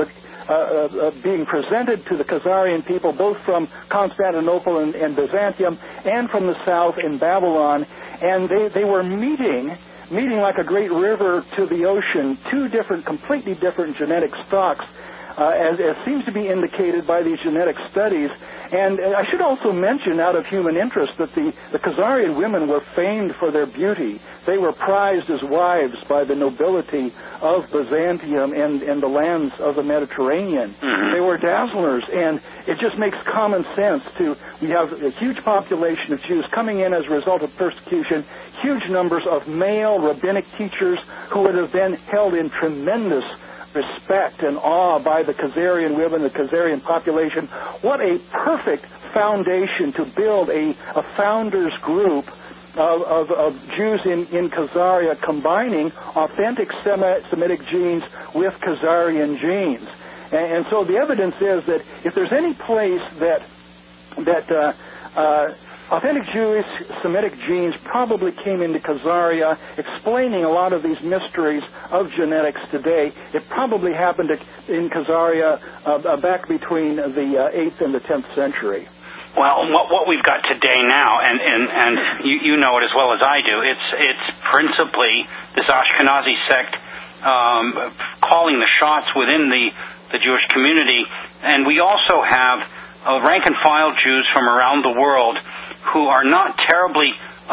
being presented to the Khazarian people, both from Constantinople and Byzantium, and from the south in Babylon. And they were meeting like a great river to the ocean, 2 completely different genetic stocks, as seems to be indicated by these genetic studies. And I should also mention, out of human interest, that the Khazarian women were famed for their beauty. They were prized as wives by the nobility of Byzantium and the lands of the Mediterranean. Mm-hmm. They were dazzlers, and it just makes common sense we have a huge population of Jews coming in as a result of persecution, huge numbers of male rabbinic teachers who would have been held in tremendous respect and awe by the Khazarian women, the Khazarian population. What a perfect foundation to build a founders group of Jews in Khazaria, combining authentic Semitic genes with Khazarian genes. And so the evidence is that if there's any place that authentic Jewish Semitic genes probably came into Khazaria, explaining a lot of these mysteries of genetics today. It probably happened in Khazaria back between the 8th and the 10th century. Well, what we've got today now, and you know it as well as I do, it's principally this Ashkenazi sect calling the shots within the Jewish community, and we also have rank and file Jews from around the world who are not terribly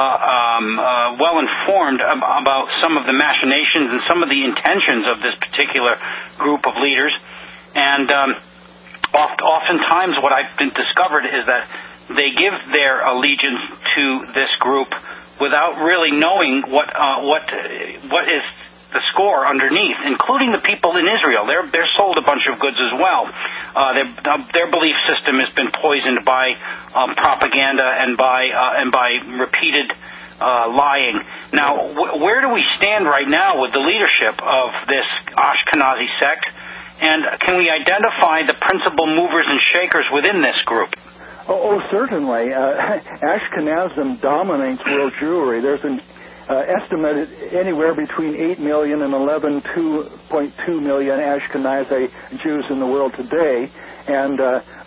well informed about some of the machinations and some of the intentions of this particular group of leaders. And oftentimes what I've discovered is that they give their allegiance to this group without really knowing what is the score underneath, including the people in Israel. They're sold a bunch of goods as well. Their belief system has been poisoned by propaganda and by repeated lying. Now, where do we stand right now with the leadership of this Ashkenazi sect? And can we identify the principal movers and shakers within this group? Oh, certainly. Ashkenazim dominates world Jewry. There's an estimated anywhere between 8 million and 11.2 million Ashkenazi Jews in the world today, and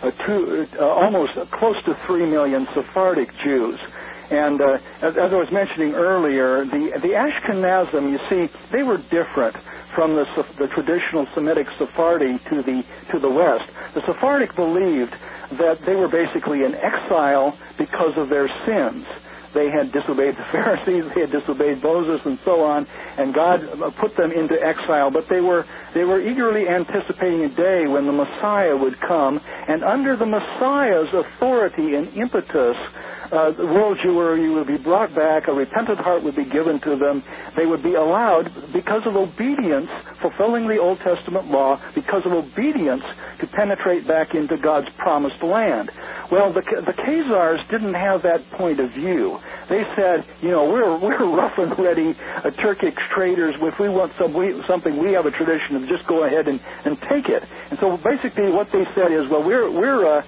almost close to 3 million Sephardic Jews. And as I was mentioning earlier, the Ashkenazim, you see, they were different from the traditional Semitic Sephardi to the West. The Sephardic believed that they were basically in exile because of their sins. They had disobeyed the Pharisees, they had disobeyed Moses, and so on, and God put them into exile. But they were eagerly anticipating a day when the Messiah would come, and under the Messiah's authority and impetus, the world Jewry would be brought back, a repentant heart would be given to them, they would be allowed, because of obedience, fulfilling the Old Testament law, because of obedience, to penetrate back into God's promised land. Well, the Khazars didn't have that point of view. They said, we're rough and ready Turkic traders. If we want something, we have a tradition of just go ahead and take it. And so basically what they said is, well, we're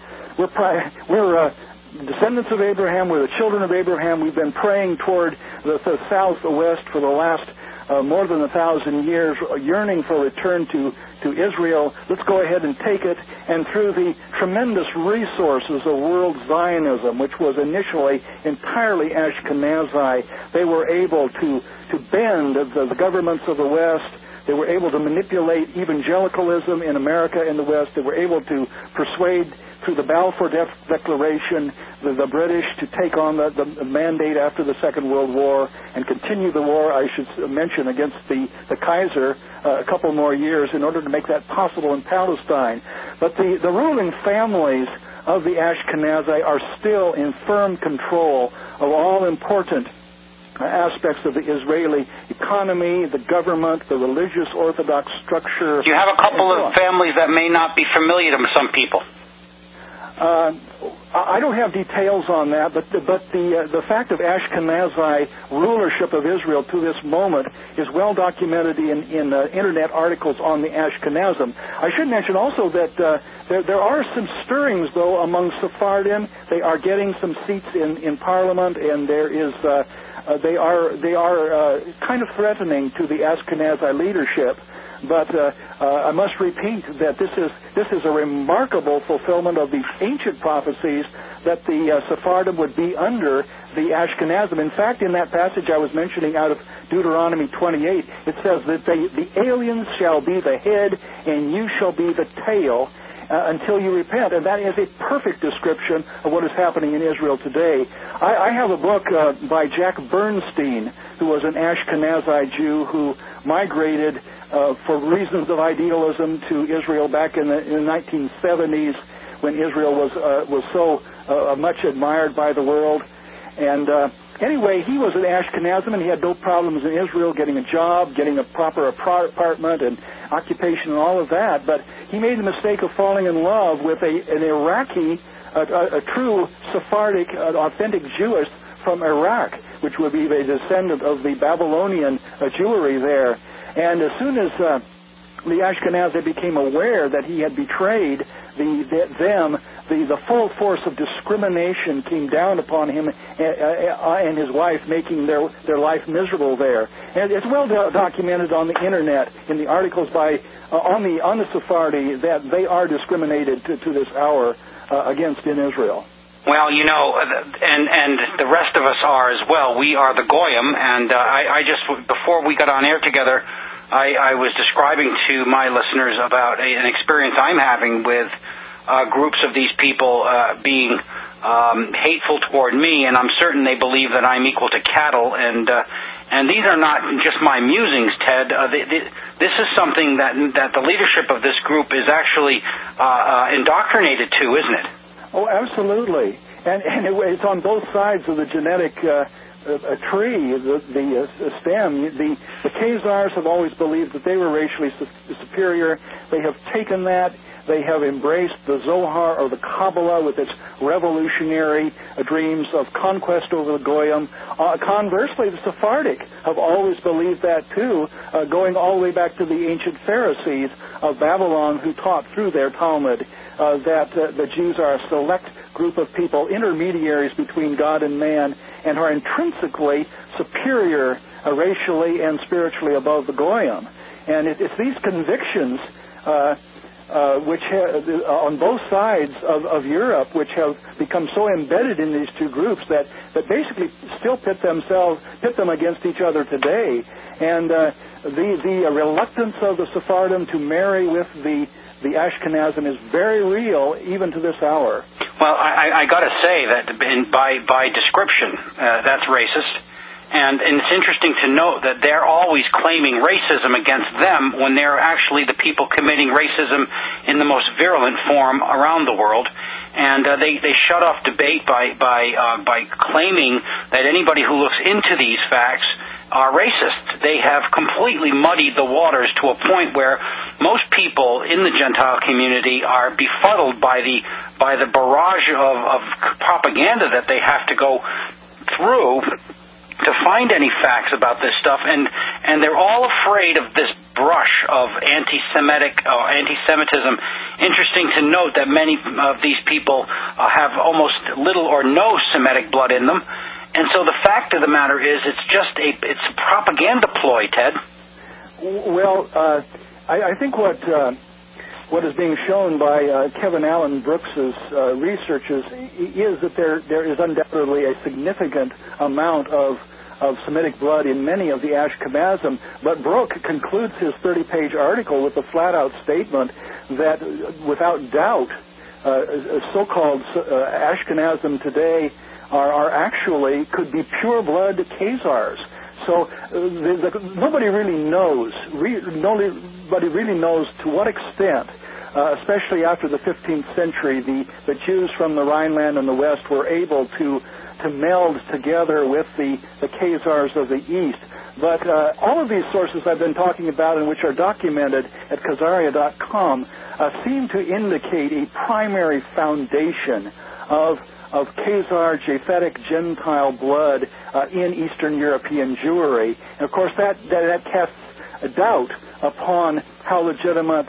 descendants of Abraham, we're the children of Abraham, we've been praying toward the south or west for the last more than 1,000 years, yearning for return to Israel. Let's go ahead and take it. And through the tremendous resources of world Zionism, which was initially entirely Ashkenazi, they were able to bend the governments of the West. They were able to manipulate evangelicalism in America and the West. They were able to persuade, through the Balfour Declaration, the British to take on the mandate after the Second World War and continue the war, I should mention, against the Kaiser a couple more years in order to make that possible in Palestine. But the ruling families of the Ashkenazi are still in firm control of all important aspects of the Israeli economy, the government, the religious Orthodox structure. You have a couple of families that may not be familiar to some people. I don't have details on that, but the fact of Ashkenazi rulership of Israel to this moment is well documented in internet articles on the Ashkenazim. I should mention also that there are some stirrings, though, among Sephardim. They are getting some seats in Parliament, and there is they are kind of threatening to the Ashkenazi leadership. But I must repeat that this is a remarkable fulfillment of these ancient prophecies that the Sephardim would be under the Ashkenazim. In fact, in that passage I was mentioning out of Deuteronomy 28, it says that the aliens shall be the head and you shall be the tail until you repent. And that is a perfect description of what is happening in Israel today. I have a book by Jack Bernstein, who was an Ashkenazi Jew who migrated for reasons of idealism to Israel back in the 1970s, when Israel was so much admired by the world. And anyway, he was an Ashkenazim, and he had no problems in Israel getting a job, getting a proper apartment and occupation and all of that. But he made the mistake of falling in love with an Iraqi, a true Sephardic, authentic Jewish from Iraq, which would be a descendant of the Babylonian Jewry there. And as soon as the Ashkenazi became aware that he had betrayed them, the full force of discrimination came down upon him and his wife, making their life miserable there. And it's well documented on the internet in the articles on the Sephardi that they are discriminated to this hour against in Israel. Well, you know, and the rest of us are as well. We are the Goyim, and I just, before we got on air together, I was describing to my listeners about an experience I'm having with groups of these people being hateful toward me, and I'm certain they believe that I'm equal to cattle, and these are not just my musings, Ted. This is something that the leadership of this group is actually indoctrinated to, isn't it? Oh, absolutely. And it's on both sides of the genetic tree, the stem. The Khazars have always believed that they were racially superior. They have taken that. They have embraced the Zohar or the Kabbalah with its revolutionary dreams of conquest over the Goyim. Conversely, the Sephardic have always believed that too, going all the way back to the ancient Pharisees of Babylon, who taught through their Talmud that the Jews are a select group of people, intermediaries between God and man, and are intrinsically superior racially and spiritually above the Goyim. And it's these convictions which on both sides of Europe, which have become so embedded in these two groups that basically still pit them against each other today. And the reluctance of the Sephardim to marry with the Ashkenazim is very real, even to this hour. Well, I got to say that by description, that's racist. And it's interesting to note that they're always claiming racism against them when they're actually the people committing racism in the most virulent form around the world. And they shut off debate by claiming that anybody who looks into these facts are racist. They have completely muddied the waters to a point where most people in the Gentile community are befuddled by the barrage of propaganda that they have to go through to find any facts about this stuff, and they're all afraid of this brush of anti-Semitism. Interesting to note that many of these people have almost little or no Semitic blood in them, And so the fact of the matter is, it's a propaganda ploy, Ted. Well, I think what is being shown by Kevin Allen Brooks's researches is that there is undoubtedly a significant amount of Semitic blood in many of the Ashkenazim, but Brooke concludes his 30-page article with a flat-out statement that, without doubt, so-called Ashkenazim today are actually could be pure-blood Khazars. So nobody really knows. Nobody really knows to what extent, especially after the 15th century, the Jews from the Rhineland and the West were able to meld together with the Khazars of the East. But all of these sources I've been talking about and which are documented at Khazaria.com seem to indicate a primary foundation of Khazar, Japhetic, Gentile blood in Eastern European Jewry. And of course that casts a doubt upon how legitimate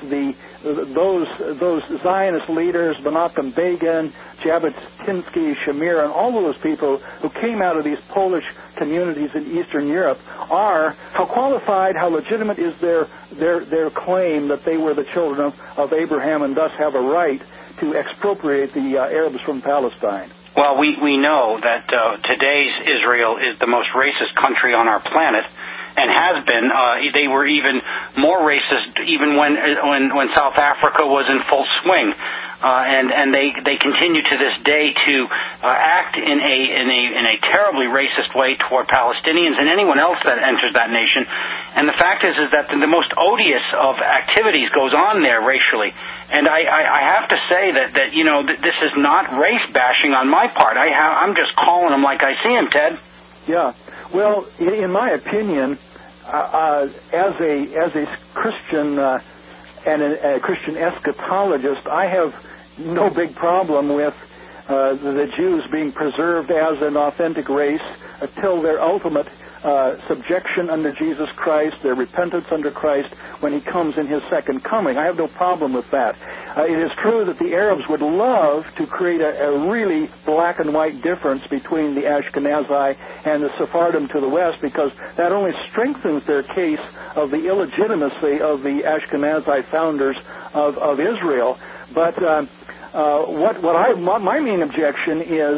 those Zionist leaders, Menachem Begin, Jabotinsky, Shamir, and all of those people who came out of these Polish communities in Eastern Europe are, how qualified, how legitimate is their claim that they were the children of Abraham and thus have a right to expropriate the Arabs from Palestine. Well, we know that today's Israel is the most racist country on our planet, and has been. They were even more racist even when South Africa was in full swing, and they continue to this day to act in a terribly racist way toward Palestinians and anyone else that enters that nation. And the fact is that the most odious of activities goes on there racially. And I have to say that this is not race bashing on my part. I'm just calling them like I see them, Ted. Yeah. Well, in my opinion, as a Christian and a Christian eschatologist, I have no big problem with the Jews being preserved as an authentic race until their ultimate subjection under Jesus Christ, their repentance under Christ when He comes in His second coming. I have no problem with that. It is true that the Arabs would love to create a really black and white difference between the Ashkenazi and the Sephardim to the west, because that only strengthens their case of the illegitimacy of the Ashkenazi founders of Israel. But my main objection is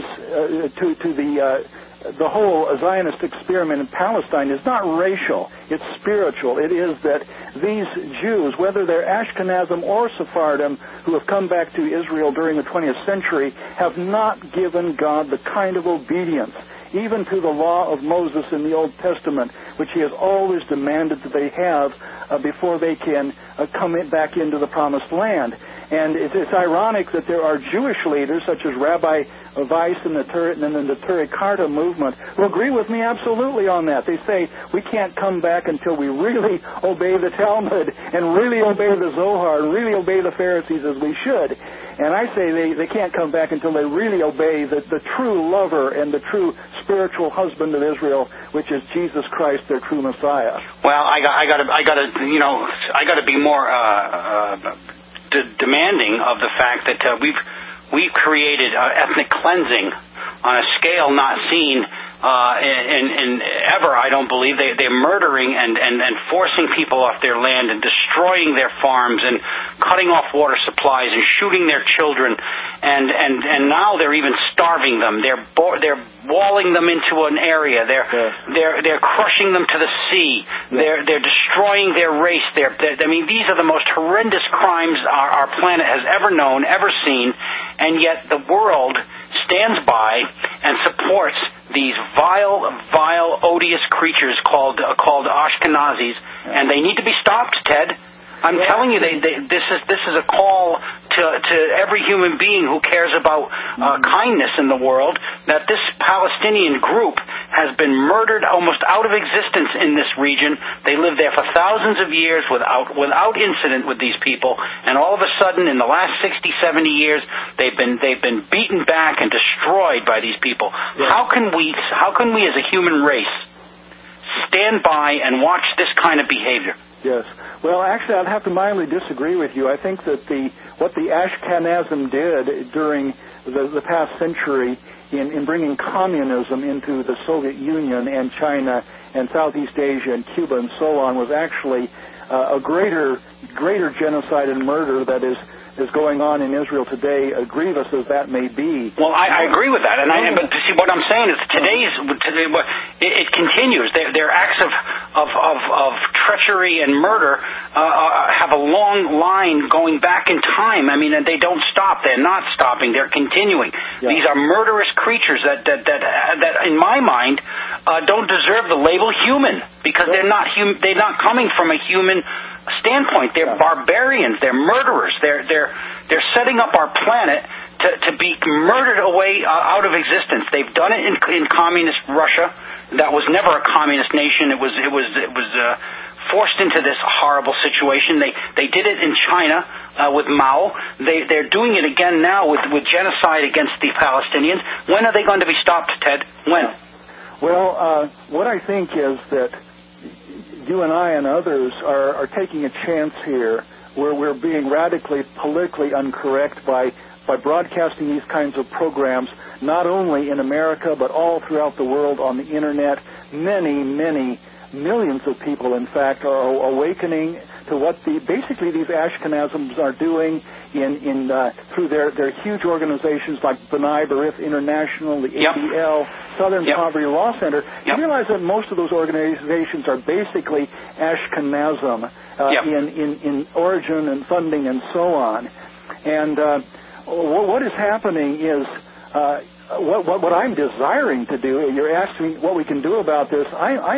to the whole Zionist experiment in Palestine is not racial, it's spiritual. It is that these Jews, whether they're Ashkenazim or Sephardim, who have come back to Israel during the 20th century, have not given God the kind of obedience, even to the law of Moses in the Old Testament, which He has always demanded that they have before they can come back into the Promised Land. And it's ironic that there are Jewish leaders, such as Rabbi Weiss and the Neturei Karta movement, who agree with me absolutely on that. They say we can't come back until we really obey the Talmud and really obey the Zohar and really obey the Pharisees as we should. And I say they can't come back until they really obey the true lover and the true spiritual husband of Israel, which is Jesus Christ, their true Messiah. Well, I gotta be more demanding of the fact that we've created ethnic cleansing on a scale not seen in ever. I don't believe they're murdering and forcing people off their land and destroying their farms and cutting off water supplies and shooting their children, and now they're even starving them. They're walling them into an area. They're crushing them to the sea. They're destroying their race. These are the most horrendous crimes our planet has ever known, ever seen, and yet the world stands by and supports these vile, odious creatures called Ashkenazis, and they need to be stopped, Ted. I'm telling you, this is a call to every human being who cares about kindness in the world, that this Palestinian group has been murdered almost out of existence in this region. They lived there for thousands of years without incident with these people, and all of a sudden, in the last 60, 70 years, they've been beaten back and destroyed by these people. Yeah. How can we as a human race stand by and watch this kind of behavior? Yes. Well, actually, I'd have to mildly disagree with you. I think that what the Ashkenazim did during the past century in bringing communism into the Soviet Union and China and Southeast Asia and Cuba and so on was actually a greater genocide and murder that is going on in Israel today, grievous as that may be. Well, I agree with that, but see, what I'm saying is it continues. Their acts of treachery and murder have a long line going back in time. I mean, and they don't stop. They're not stopping. They're continuing. Yeah. These are murderous creatures that in my mind, don't deserve the label human, because they're not coming from a human standpoint. They're barbarians. They're murderers. They're setting up our planet to be murdered away out of existence. They've done it in communist Russia. That was never a communist nation. It was forced into this horrible situation. They did it in China with Mao. They're doing it again now with genocide against the Palestinians. When are they going to be stopped, Ted? When? Well, what I think is that you and I and others are taking a chance here where we're being radically politically incorrect by broadcasting these kinds of programs, not only in America but all throughout the world on the Internet. Many millions of people, in fact, are awakening to what basically these Ashkenazim are doing through their huge organizations like B'nai B'rith International, the ADL, Southern Poverty Law Center. You realize that most of those organizations are basically Ashkenazim in origin and funding and so on. And what is happening is what I'm desiring to do. You're asking me what we can do about this.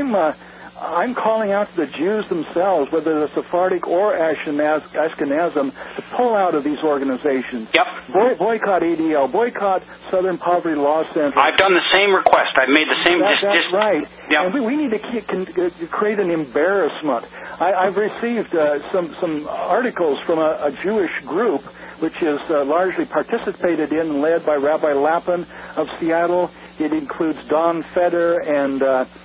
I'm calling out to the Jews themselves, whether they're Sephardic or Ashkenazim, to pull out of these organizations. Boycott ADL, boycott Southern Poverty Law Center. I've done the same request. I've made the same... That's right. Yep. And we need to create an embarrassment. I've received some articles from a Jewish group which is largely participated in and led by Rabbi Lapin of Seattle. It includes Don Feder and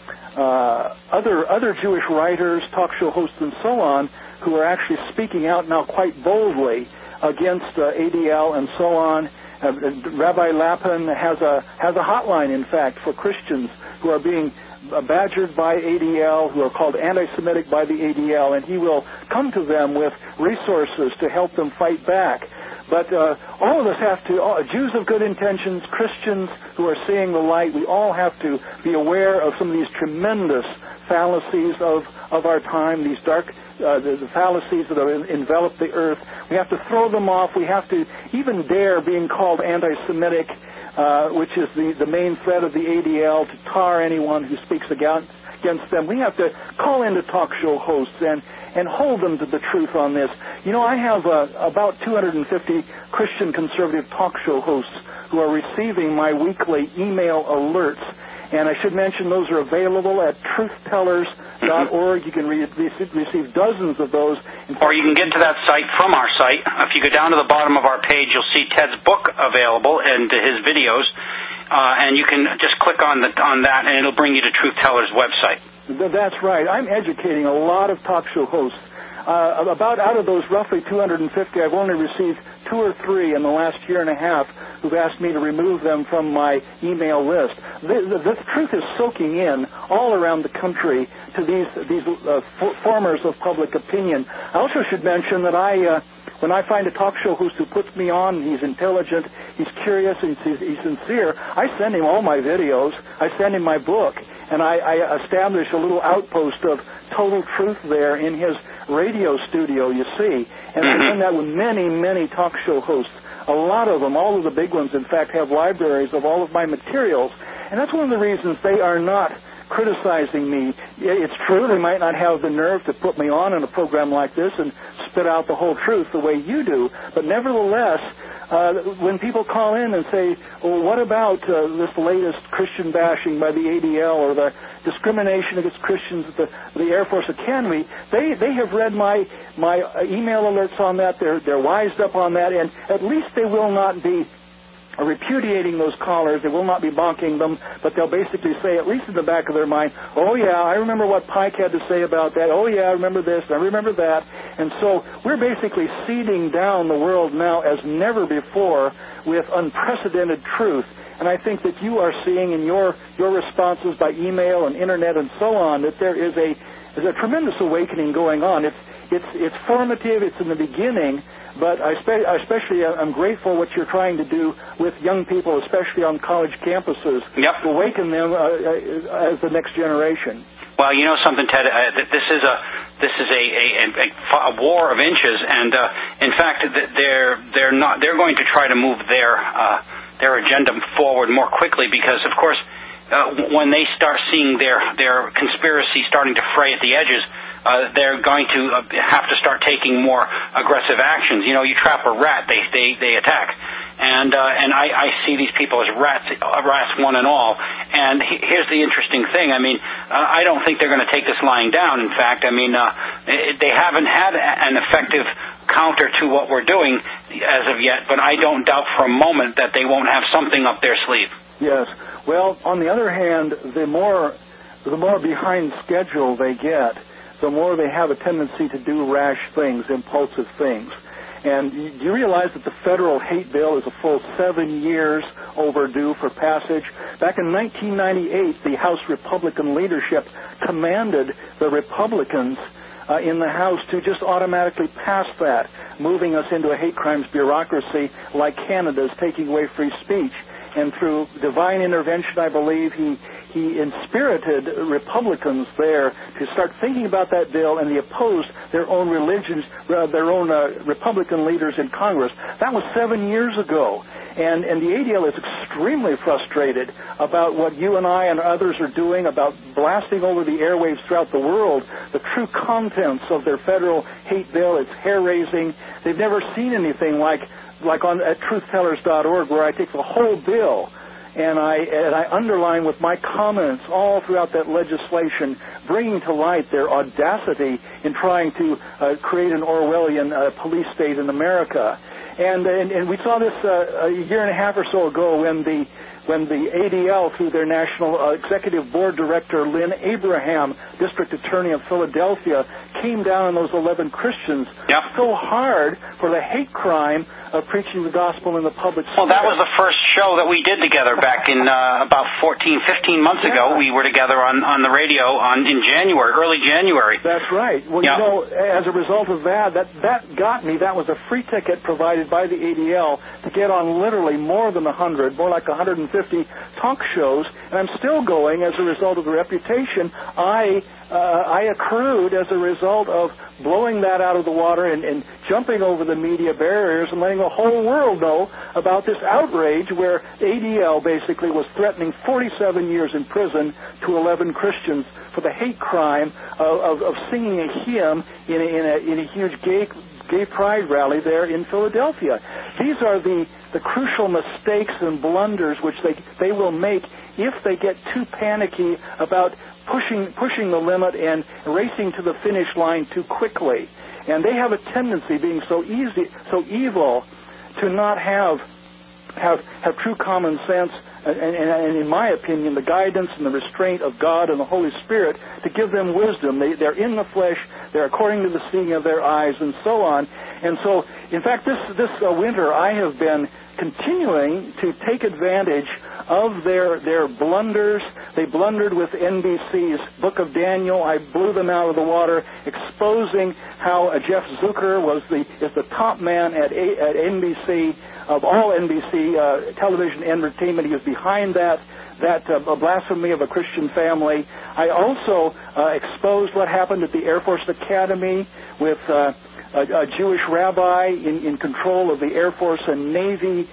other Jewish writers, talk show hosts, and so on, who are actually speaking out now quite boldly against ADL and so on. Rabbi Lapin has a hotline, in fact, for Christians who are being badgered by ADL, who are called anti-Semitic by the ADL, and he will come to them with resources to help them fight back. But all of us have to, Jews of good intentions, Christians who are seeing the light, we all have to be aware of some of these tremendous fallacies of our time, these dark the fallacies that have enveloped the earth. We have to throw them off. We have to even dare being called anti-Semitic, which is the main threat of the ADL, to tar anyone who speaks against them. We have to call into talk show hosts and hold them to the truth on this. You know, I have about 250 Christian conservative talk show hosts who are receiving my weekly email alerts. And I should mention those are available at truthtellers.org. You can receive dozens of those. Or you can get to that site from our site. If you go down to the bottom of our page, you'll see Ted's book available and his videos. And you can just click on that, and it'll bring you to Truth Teller's website. That's right. I'm educating a lot of talk show hosts. About out of those roughly 250, I've only received 2 or 3 in the last year and a half who've asked me to remove them from my email list. The truth is soaking in all around the country to these formers of public opinion. I also should mention that when I find a talk show host who puts me on, he's intelligent, he's curious, and he's sincere, I send him all my videos, I send him my book, and I establish a little outpost of total truth there in his radio studio, you see. And I've done that with many talk show hosts. A lot of them, all of the big ones, in fact, have libraries of all of my materials. And that's one of the reasons they are not criticizing me. It's true, they might not have the nerve to put me on in a program like this and spit out the whole truth the way you do. But nevertheless, when people call in and say, well, what about this latest Christian bashing by the ADL or the discrimination against Christians at the Air Force Academy, they have read my email alerts on that. They're wised up on that, and at least they will not be repudiating those callers. They will not be bonking them, but they'll basically say, at least in the back of their mind, oh yeah, I remember what Pike had to say about that. Oh yeah, I remember this, I remember that. And so we're basically seeding down the world now as never bore with unprecedented truth. And I think that you are seeing in your responses by email and internet and so on that there is a tremendous awakening going on. It's formative. It's in the beginning. But especially I'm grateful what you're trying to do with young people, especially on college campuses, to awaken them as the next generation. Well, you know something, Ted. This is a war of inches, and in fact, they're going to try to move their agenda forward more quickly because, of course, when they start seeing their conspiracy starting to fray at the edges, they're going to have to start taking more aggressive actions. You know, you trap a rat, they attack, and I see these people as rats one and all. And here's the interesting thing. I mean, I don't think they're going to take this lying down. In fact, I mean, they haven't had an effective counter to what we're doing as of yet, but I don't doubt for a moment that they won't have something up their sleeve. Yes. Well, on the other hand, the more behind schedule they get, the more they have a tendency to do rash things, impulsive things. And do you realize that the federal hate bill is a full 7 years overdue for passage? Back in 1998, the House Republican leadership commanded the Republicans in the House to just automatically pass that, moving us into a hate crimes bureaucracy like Canada's, taking away free speech. And through divine intervention, I believe, he inspirited Republicans there to start thinking about that bill, and they opposed their own Republican leaders in Congress. That was 7 years ago. And the ADL is extremely frustrated about what you and I and others are doing, about blasting over the airwaves throughout the world the true contents of their federal hate bill. It's hair-raising. They've never seen anything like at truthtellers.org, where I take the whole bill and I underline with my comments all throughout that legislation, bringing to light their audacity in trying to create an Orwellian police state in America. And we saw this a year and a half or so ago when the ADL, through their National Executive Board Director, Lynn Abraham, District Attorney of Philadelphia, came down on those 11 Christians so hard for the hate crime of preaching the gospel in the public square. Well, that was the first show that we did together back in about 15 months ago. We were together on the radio in January, early January. That's right. Well, you know, as a result of that got me. That was a free ticket provided by the ADL to get on literally more than 100, more like 150 talk shows, and I'm still going as a result of the reputation I accrued as a result of blowing that out of the water and jumping over the media barriers and letting the whole world know about this outrage where ADL basically was threatening 47 years in prison to 11 Christians for the hate crime of singing a hymn in a huge gay pride rally there in Philadelphia. These are the crucial mistakes and blunders which they will make if they get too panicky about pushing the limit and racing to the finish line too quickly. And they have a tendency, being so evil, to not have true common sense and in my opinion, the guidance and the restraint of God and the Holy Spirit to give them wisdom. They're in the flesh. They're according to the seeing of their eyes and so on. And so, in fact, this winter I have been continuing to take advantage of their blunders. They blundered with NBC's Book of Daniel. I blew them out of the water, exposing how Jeff Zucker is the top man at NBC, of all NBC television entertainment. He was behind that blasphemy of a Christian family. I also exposed what happened at the Air Force Academy with a Jewish rabbi in control of the Air Force and Navy,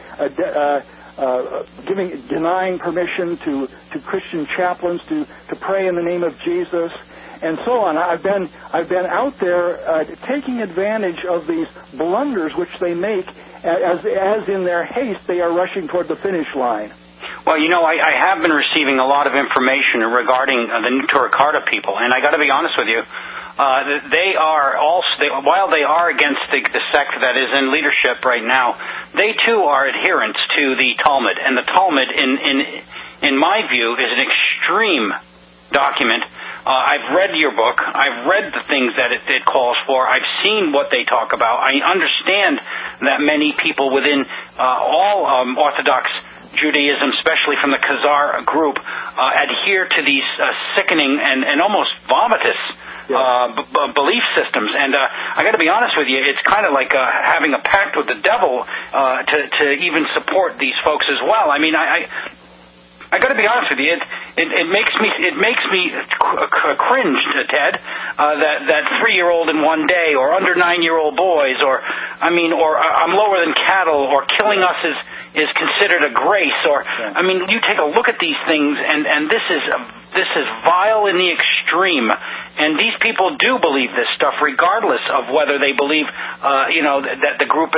denying permission to Christian chaplains to pray in the name of Jesus, and so on. I've been out there taking advantage of these blunders which they make, as in their haste they are rushing toward the finish line. Well, you know, I have been receiving a lot of information regarding the New Turakarta people, and I got to be honest with you. They are also, while they are against the sect that is in leadership right now, they too are adherents to the Talmud, and the Talmud, in my view, is an extreme document. I've read your book. I've read the things that it calls for. I've seen what they talk about. I understand that many people within all Orthodox Judaism, especially from the Khazar group, adhere to these sickening and almost vomitous belief systems. And I got to be honest with you, it's kind of like having a pact with the devil to even support these folks as well. I mean, I got to be honest with you. It makes me cringe, Ted. That 3-year-old in one day, or under 9-year-old boys, or I'm lower than cattle, or killing us is considered a grace, or I mean, you take a look at these things, and this is vile in the extreme. And these people do believe this stuff, regardless of whether they believe, that the group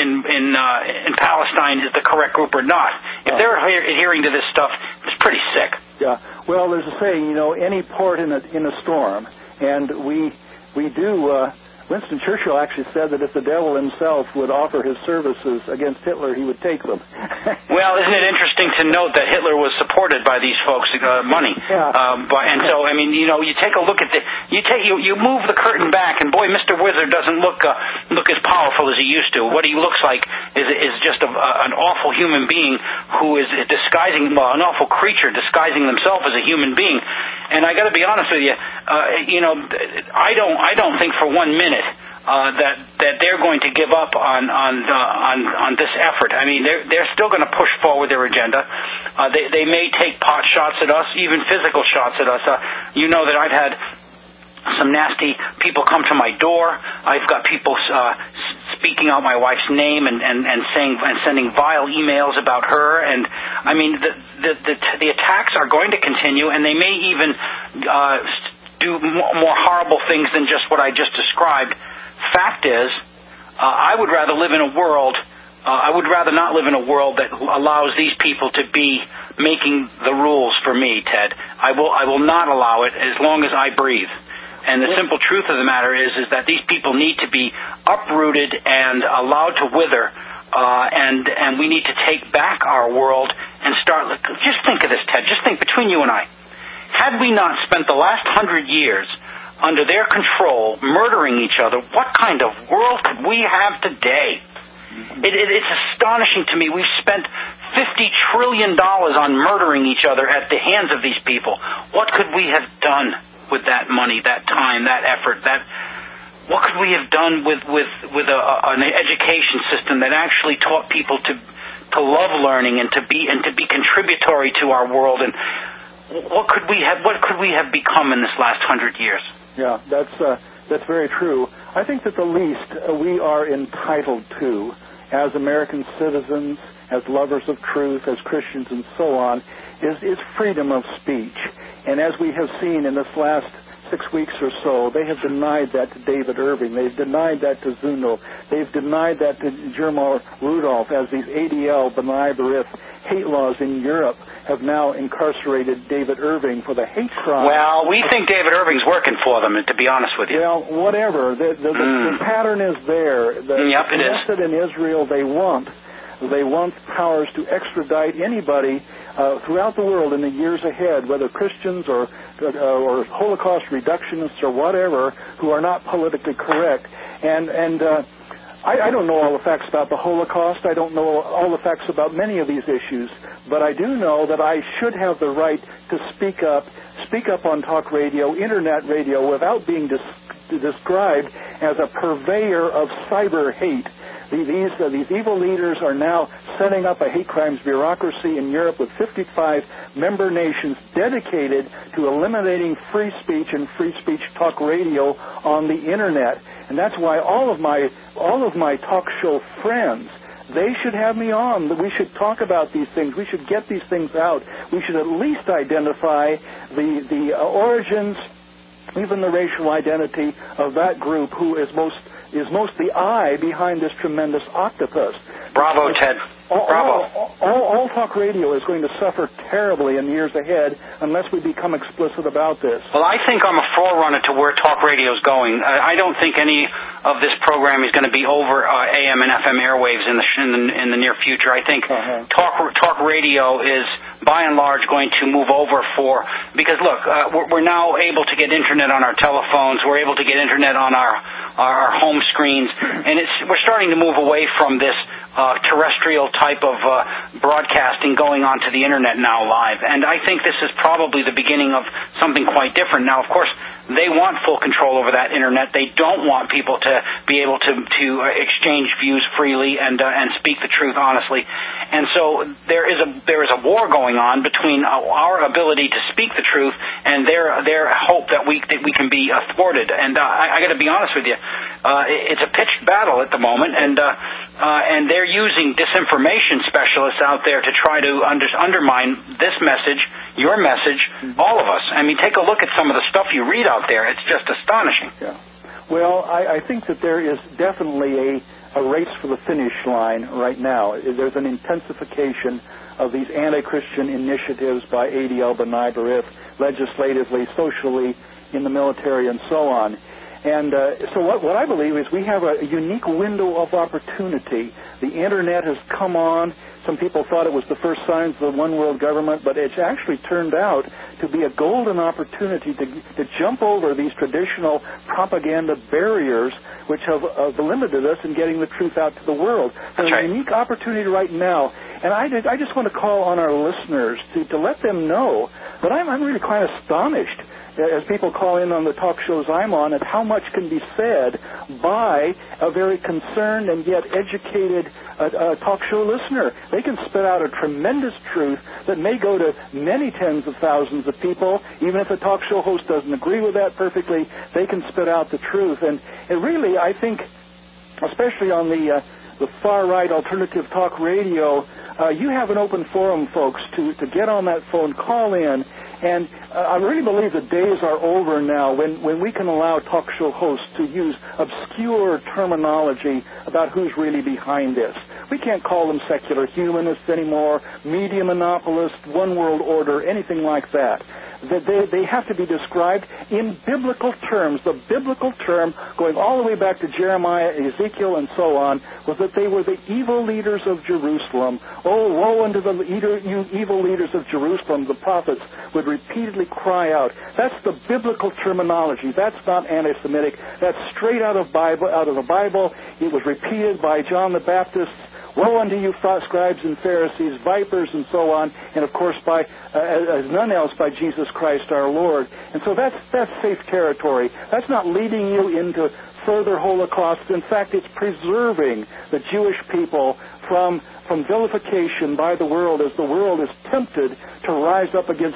in Palestine is the correct group or not. If they're adhering to this stuff, it's pretty sick. Yeah. Well, there's a saying, any port in a storm, and we do. Winston Churchill actually said that if the devil himself would offer his services against Hitler, he would take them. Well, isn't it interesting to note that Hitler was supported by these folks' money? Yeah. And so, I mean, you take a look at you move the curtain back, and boy, Mr. Wizard doesn't look as powerful as he used to. What he looks like is just an awful human being who is an awful creature disguising himself as a human being. And I got to be honest with you, I don't think for 1 minute that they're going to give up on this effort. I mean, they're still going to push forward their agenda. They may take pot shots at us, even physical shots at us. You know that I've had some nasty people come to my door. I've got people speaking out my wife's name and saying and sending vile emails about her. And I mean, the attacks are going to continue, and they may even do more horrible things than just what I just described. Fact is, I would rather live in a world. I would rather not live in a world that allows these people to be making the rules for me, Ted. I will not allow it as long as I breathe. And the simple truth of the matter is that these people need to be uprooted and allowed to wither. And we need to take back our world and start. Just think of this, Ted. Just think between you and I. Had we not spent the last 100 years under their control, murdering each other, what kind of world could we have today? It's astonishing to me. We've spent $50 trillion on murdering each other at the hands of these people. What could we have done with that money, that time, that effort? What could we have done with an education system that actually taught people to love learning and to be contributory to our world? And what could we have become in this last 100 years? Yeah, that's very true. I think that the least we are entitled to, as American citizens, as lovers of truth, as Christians, and so on, is freedom of speech. And as we have seen in this last 6 weeks or so, they have denied that to David Irving. They've denied that to Zuno. They've denied that to Jermar Rudolph, as these ADL, B'nai B'rith hate laws in Europe have now incarcerated David Irving for the hate crime. Well, we think David Irving's working for them, to be honest with you. Well, whatever. The pattern is there. Yep, it is. In Israel, they want powers to extradite anybody throughout the world in the years ahead, whether Christians or Holocaust reductionists or whatever, who are not politically correct. And I don't know all the facts about the Holocaust. I don't know all the facts about many of these issues. But I do know that I should have the right to speak up on talk radio, internet radio, without being described as a purveyor of cyber hate. These evil leaders are now setting up a hate crimes bureaucracy in Europe with 55 member nations dedicated to eliminating free speech and free speech talk radio on the internet. And that's why all of my talk show friends, they should have me on. We should talk about these things. We should get these things out. We should at least identify the origins, even the racial identity of that group who is most the eye behind this tremendous octopus. Bravo, Ted. Bravo. All talk radio is going to suffer terribly in the years ahead unless we become explicit about this. Well, I think I'm a forerunner to where talk radio is going. I don't think any of this program is going to be over AM and FM airwaves in the near future. I think talk radio is, by and large, going to move over because look, we're now able to get internet on our telephones. We're able to get internet on our home screens, and we're starting to move away from this terrestrial type of broadcasting going onto the Internet now live. And I think this is probably the beginning of something quite different. Now, of course, they want full control over that Internet. They don't want people to be able to exchange views freely and speak the truth honestly. And so there is a war going on between our ability to speak the truth and their hope that we can be thwarted. And I got to be honest with you, it's a pitched battle at the moment, and they're using disinformation specialists out there to try to undermine this message, your message, all of us. I mean, take a look at some of the stuff you read out there. It's just astonishing. Yeah. Well, I think that there is definitely a race for the finish line right now. There's an intensification of these anti-Christian initiatives by ADL B'nai legislatively, socially, in the military, and so on. And so what I believe is we have a unique window of opportunity. The Internet has come on. Some people thought it was the first signs of the one world government, but it's actually turned out to be a golden opportunity to jump over these traditional propaganda barriers which have limited us in getting the truth out to the world. There's a unique opportunity right now. And I just want to call on our listeners to let them know that I'm really quite astonished as people call in on the talk shows I'm on at how much can be said by a very concerned and yet educated talk show listener. They can spit out a tremendous truth that may go to many tens of thousands of people. Even if the talk show host doesn't agree with that perfectly, they can spit out the truth. And it really, I think, especially on the far-right alternative talk radio, you have an open forum, folks, to get on that phone, call in, and I really believe the days are over now when we can allow talk show hosts to use obscure terminology about who's really behind this. We can't call them secular humanists anymore, media monopolists, one world order, anything like that. They have to be described in biblical terms. The biblical term, going all the way back to Jeremiah, Ezekiel, and so on, was that they were the evil leaders of Jerusalem. Oh, woe unto the evil leaders of Jerusalem, the prophets would repeatedly cry out. That's the biblical terminology. That's not anti-Semitic. That's straight out of the Bible. It was repeated by John the Baptist. Woe unto you, scribes and Pharisees, vipers, and so on, and of course by as none else by Jesus Christ our Lord. And so that's safe territory. That's not leading you into further Holocaust. In fact, it's preserving the Jewish people from vilification by the world as the world is tempted to rise up against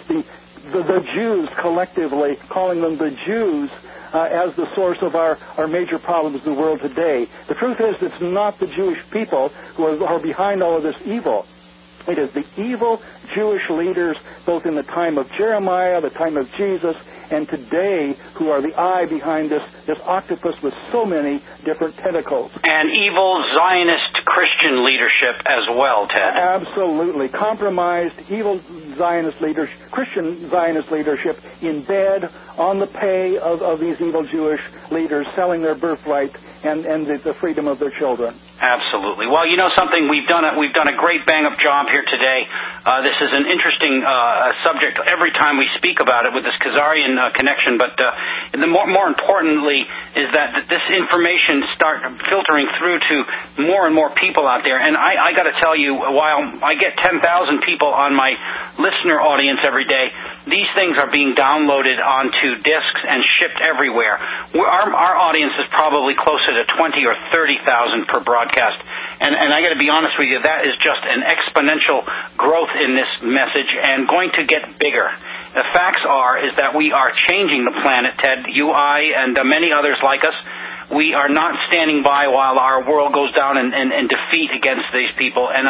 the Jews collectively, calling them the Jews, as the source of our major problems in the world today. The truth is, it's not the Jewish people who are behind all of this evil. It is the evil Jewish leaders, both in the time of Jeremiah, the time of Jesus, and today, who are the eye behind this octopus with so many different tentacles. And evil Zionist Christian leadership as well, Ted. Absolutely. Compromised, evil Zionist leadership, Christian Zionist leadership in bed, on the pay of these evil Jewish leaders, selling their birthright and the freedom of their children. Absolutely. Well, you know something, we've done a great bang-up job here today. This is an interesting subject every time we speak about it with this Khazarian connection, but the more importantly is that this information start filtering through to more and more people out there. And I got to tell you, while I get 10,000 people on my listener audience every day, these things are being downloaded onto discs and shipped everywhere. Our audience is probably closer to 20 or 30,000 per broadcast. And I got to be honest with you, that is just an exponential growth in this message and going to get bigger. The facts is that we are changing the planet, Ted, you, I, and many others like us. We are not standing by while our world goes down in defeat against these people. And,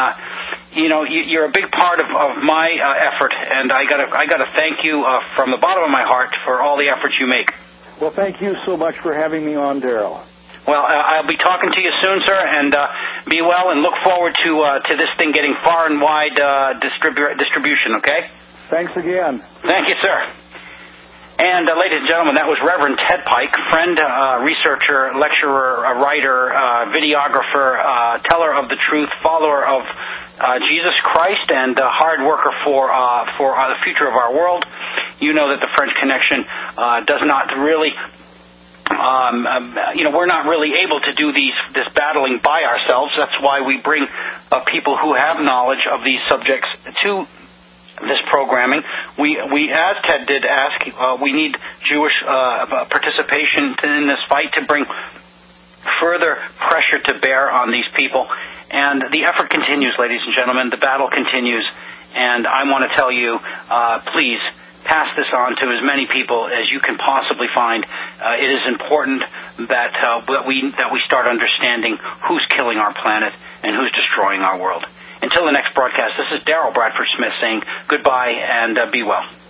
you're a big part of my effort, and I gotta thank you from the bottom of my heart for all the efforts you make. Well, thank you so much for having me on, Daryl. Well, I'll be talking to you soon, sir, and be well, and look forward to this thing getting far and wide distribution, okay? Thanks again. Thank you, sir. And, ladies and gentlemen, that was Reverend Ted Pike, friend, researcher, lecturer, writer, videographer, teller of the truth, follower of Jesus Christ, and hard worker for the future of our world. You know that the French Connection does not really we're not really able to do this battling by ourselves. That's why we bring people who have knowledge of these subjects to this programming. We, as Ted did ask, we need Jewish participation in this fight to bring further pressure to bear on these people. And the effort continues, ladies and gentlemen. The battle continues. And I want to tell you, please, pass this on to as many people as you can possibly find. It is important that we start understanding who's killing our planet and who's destroying our world. Until the next broadcast, this is Daryl Bradford Smith saying goodbye and be well.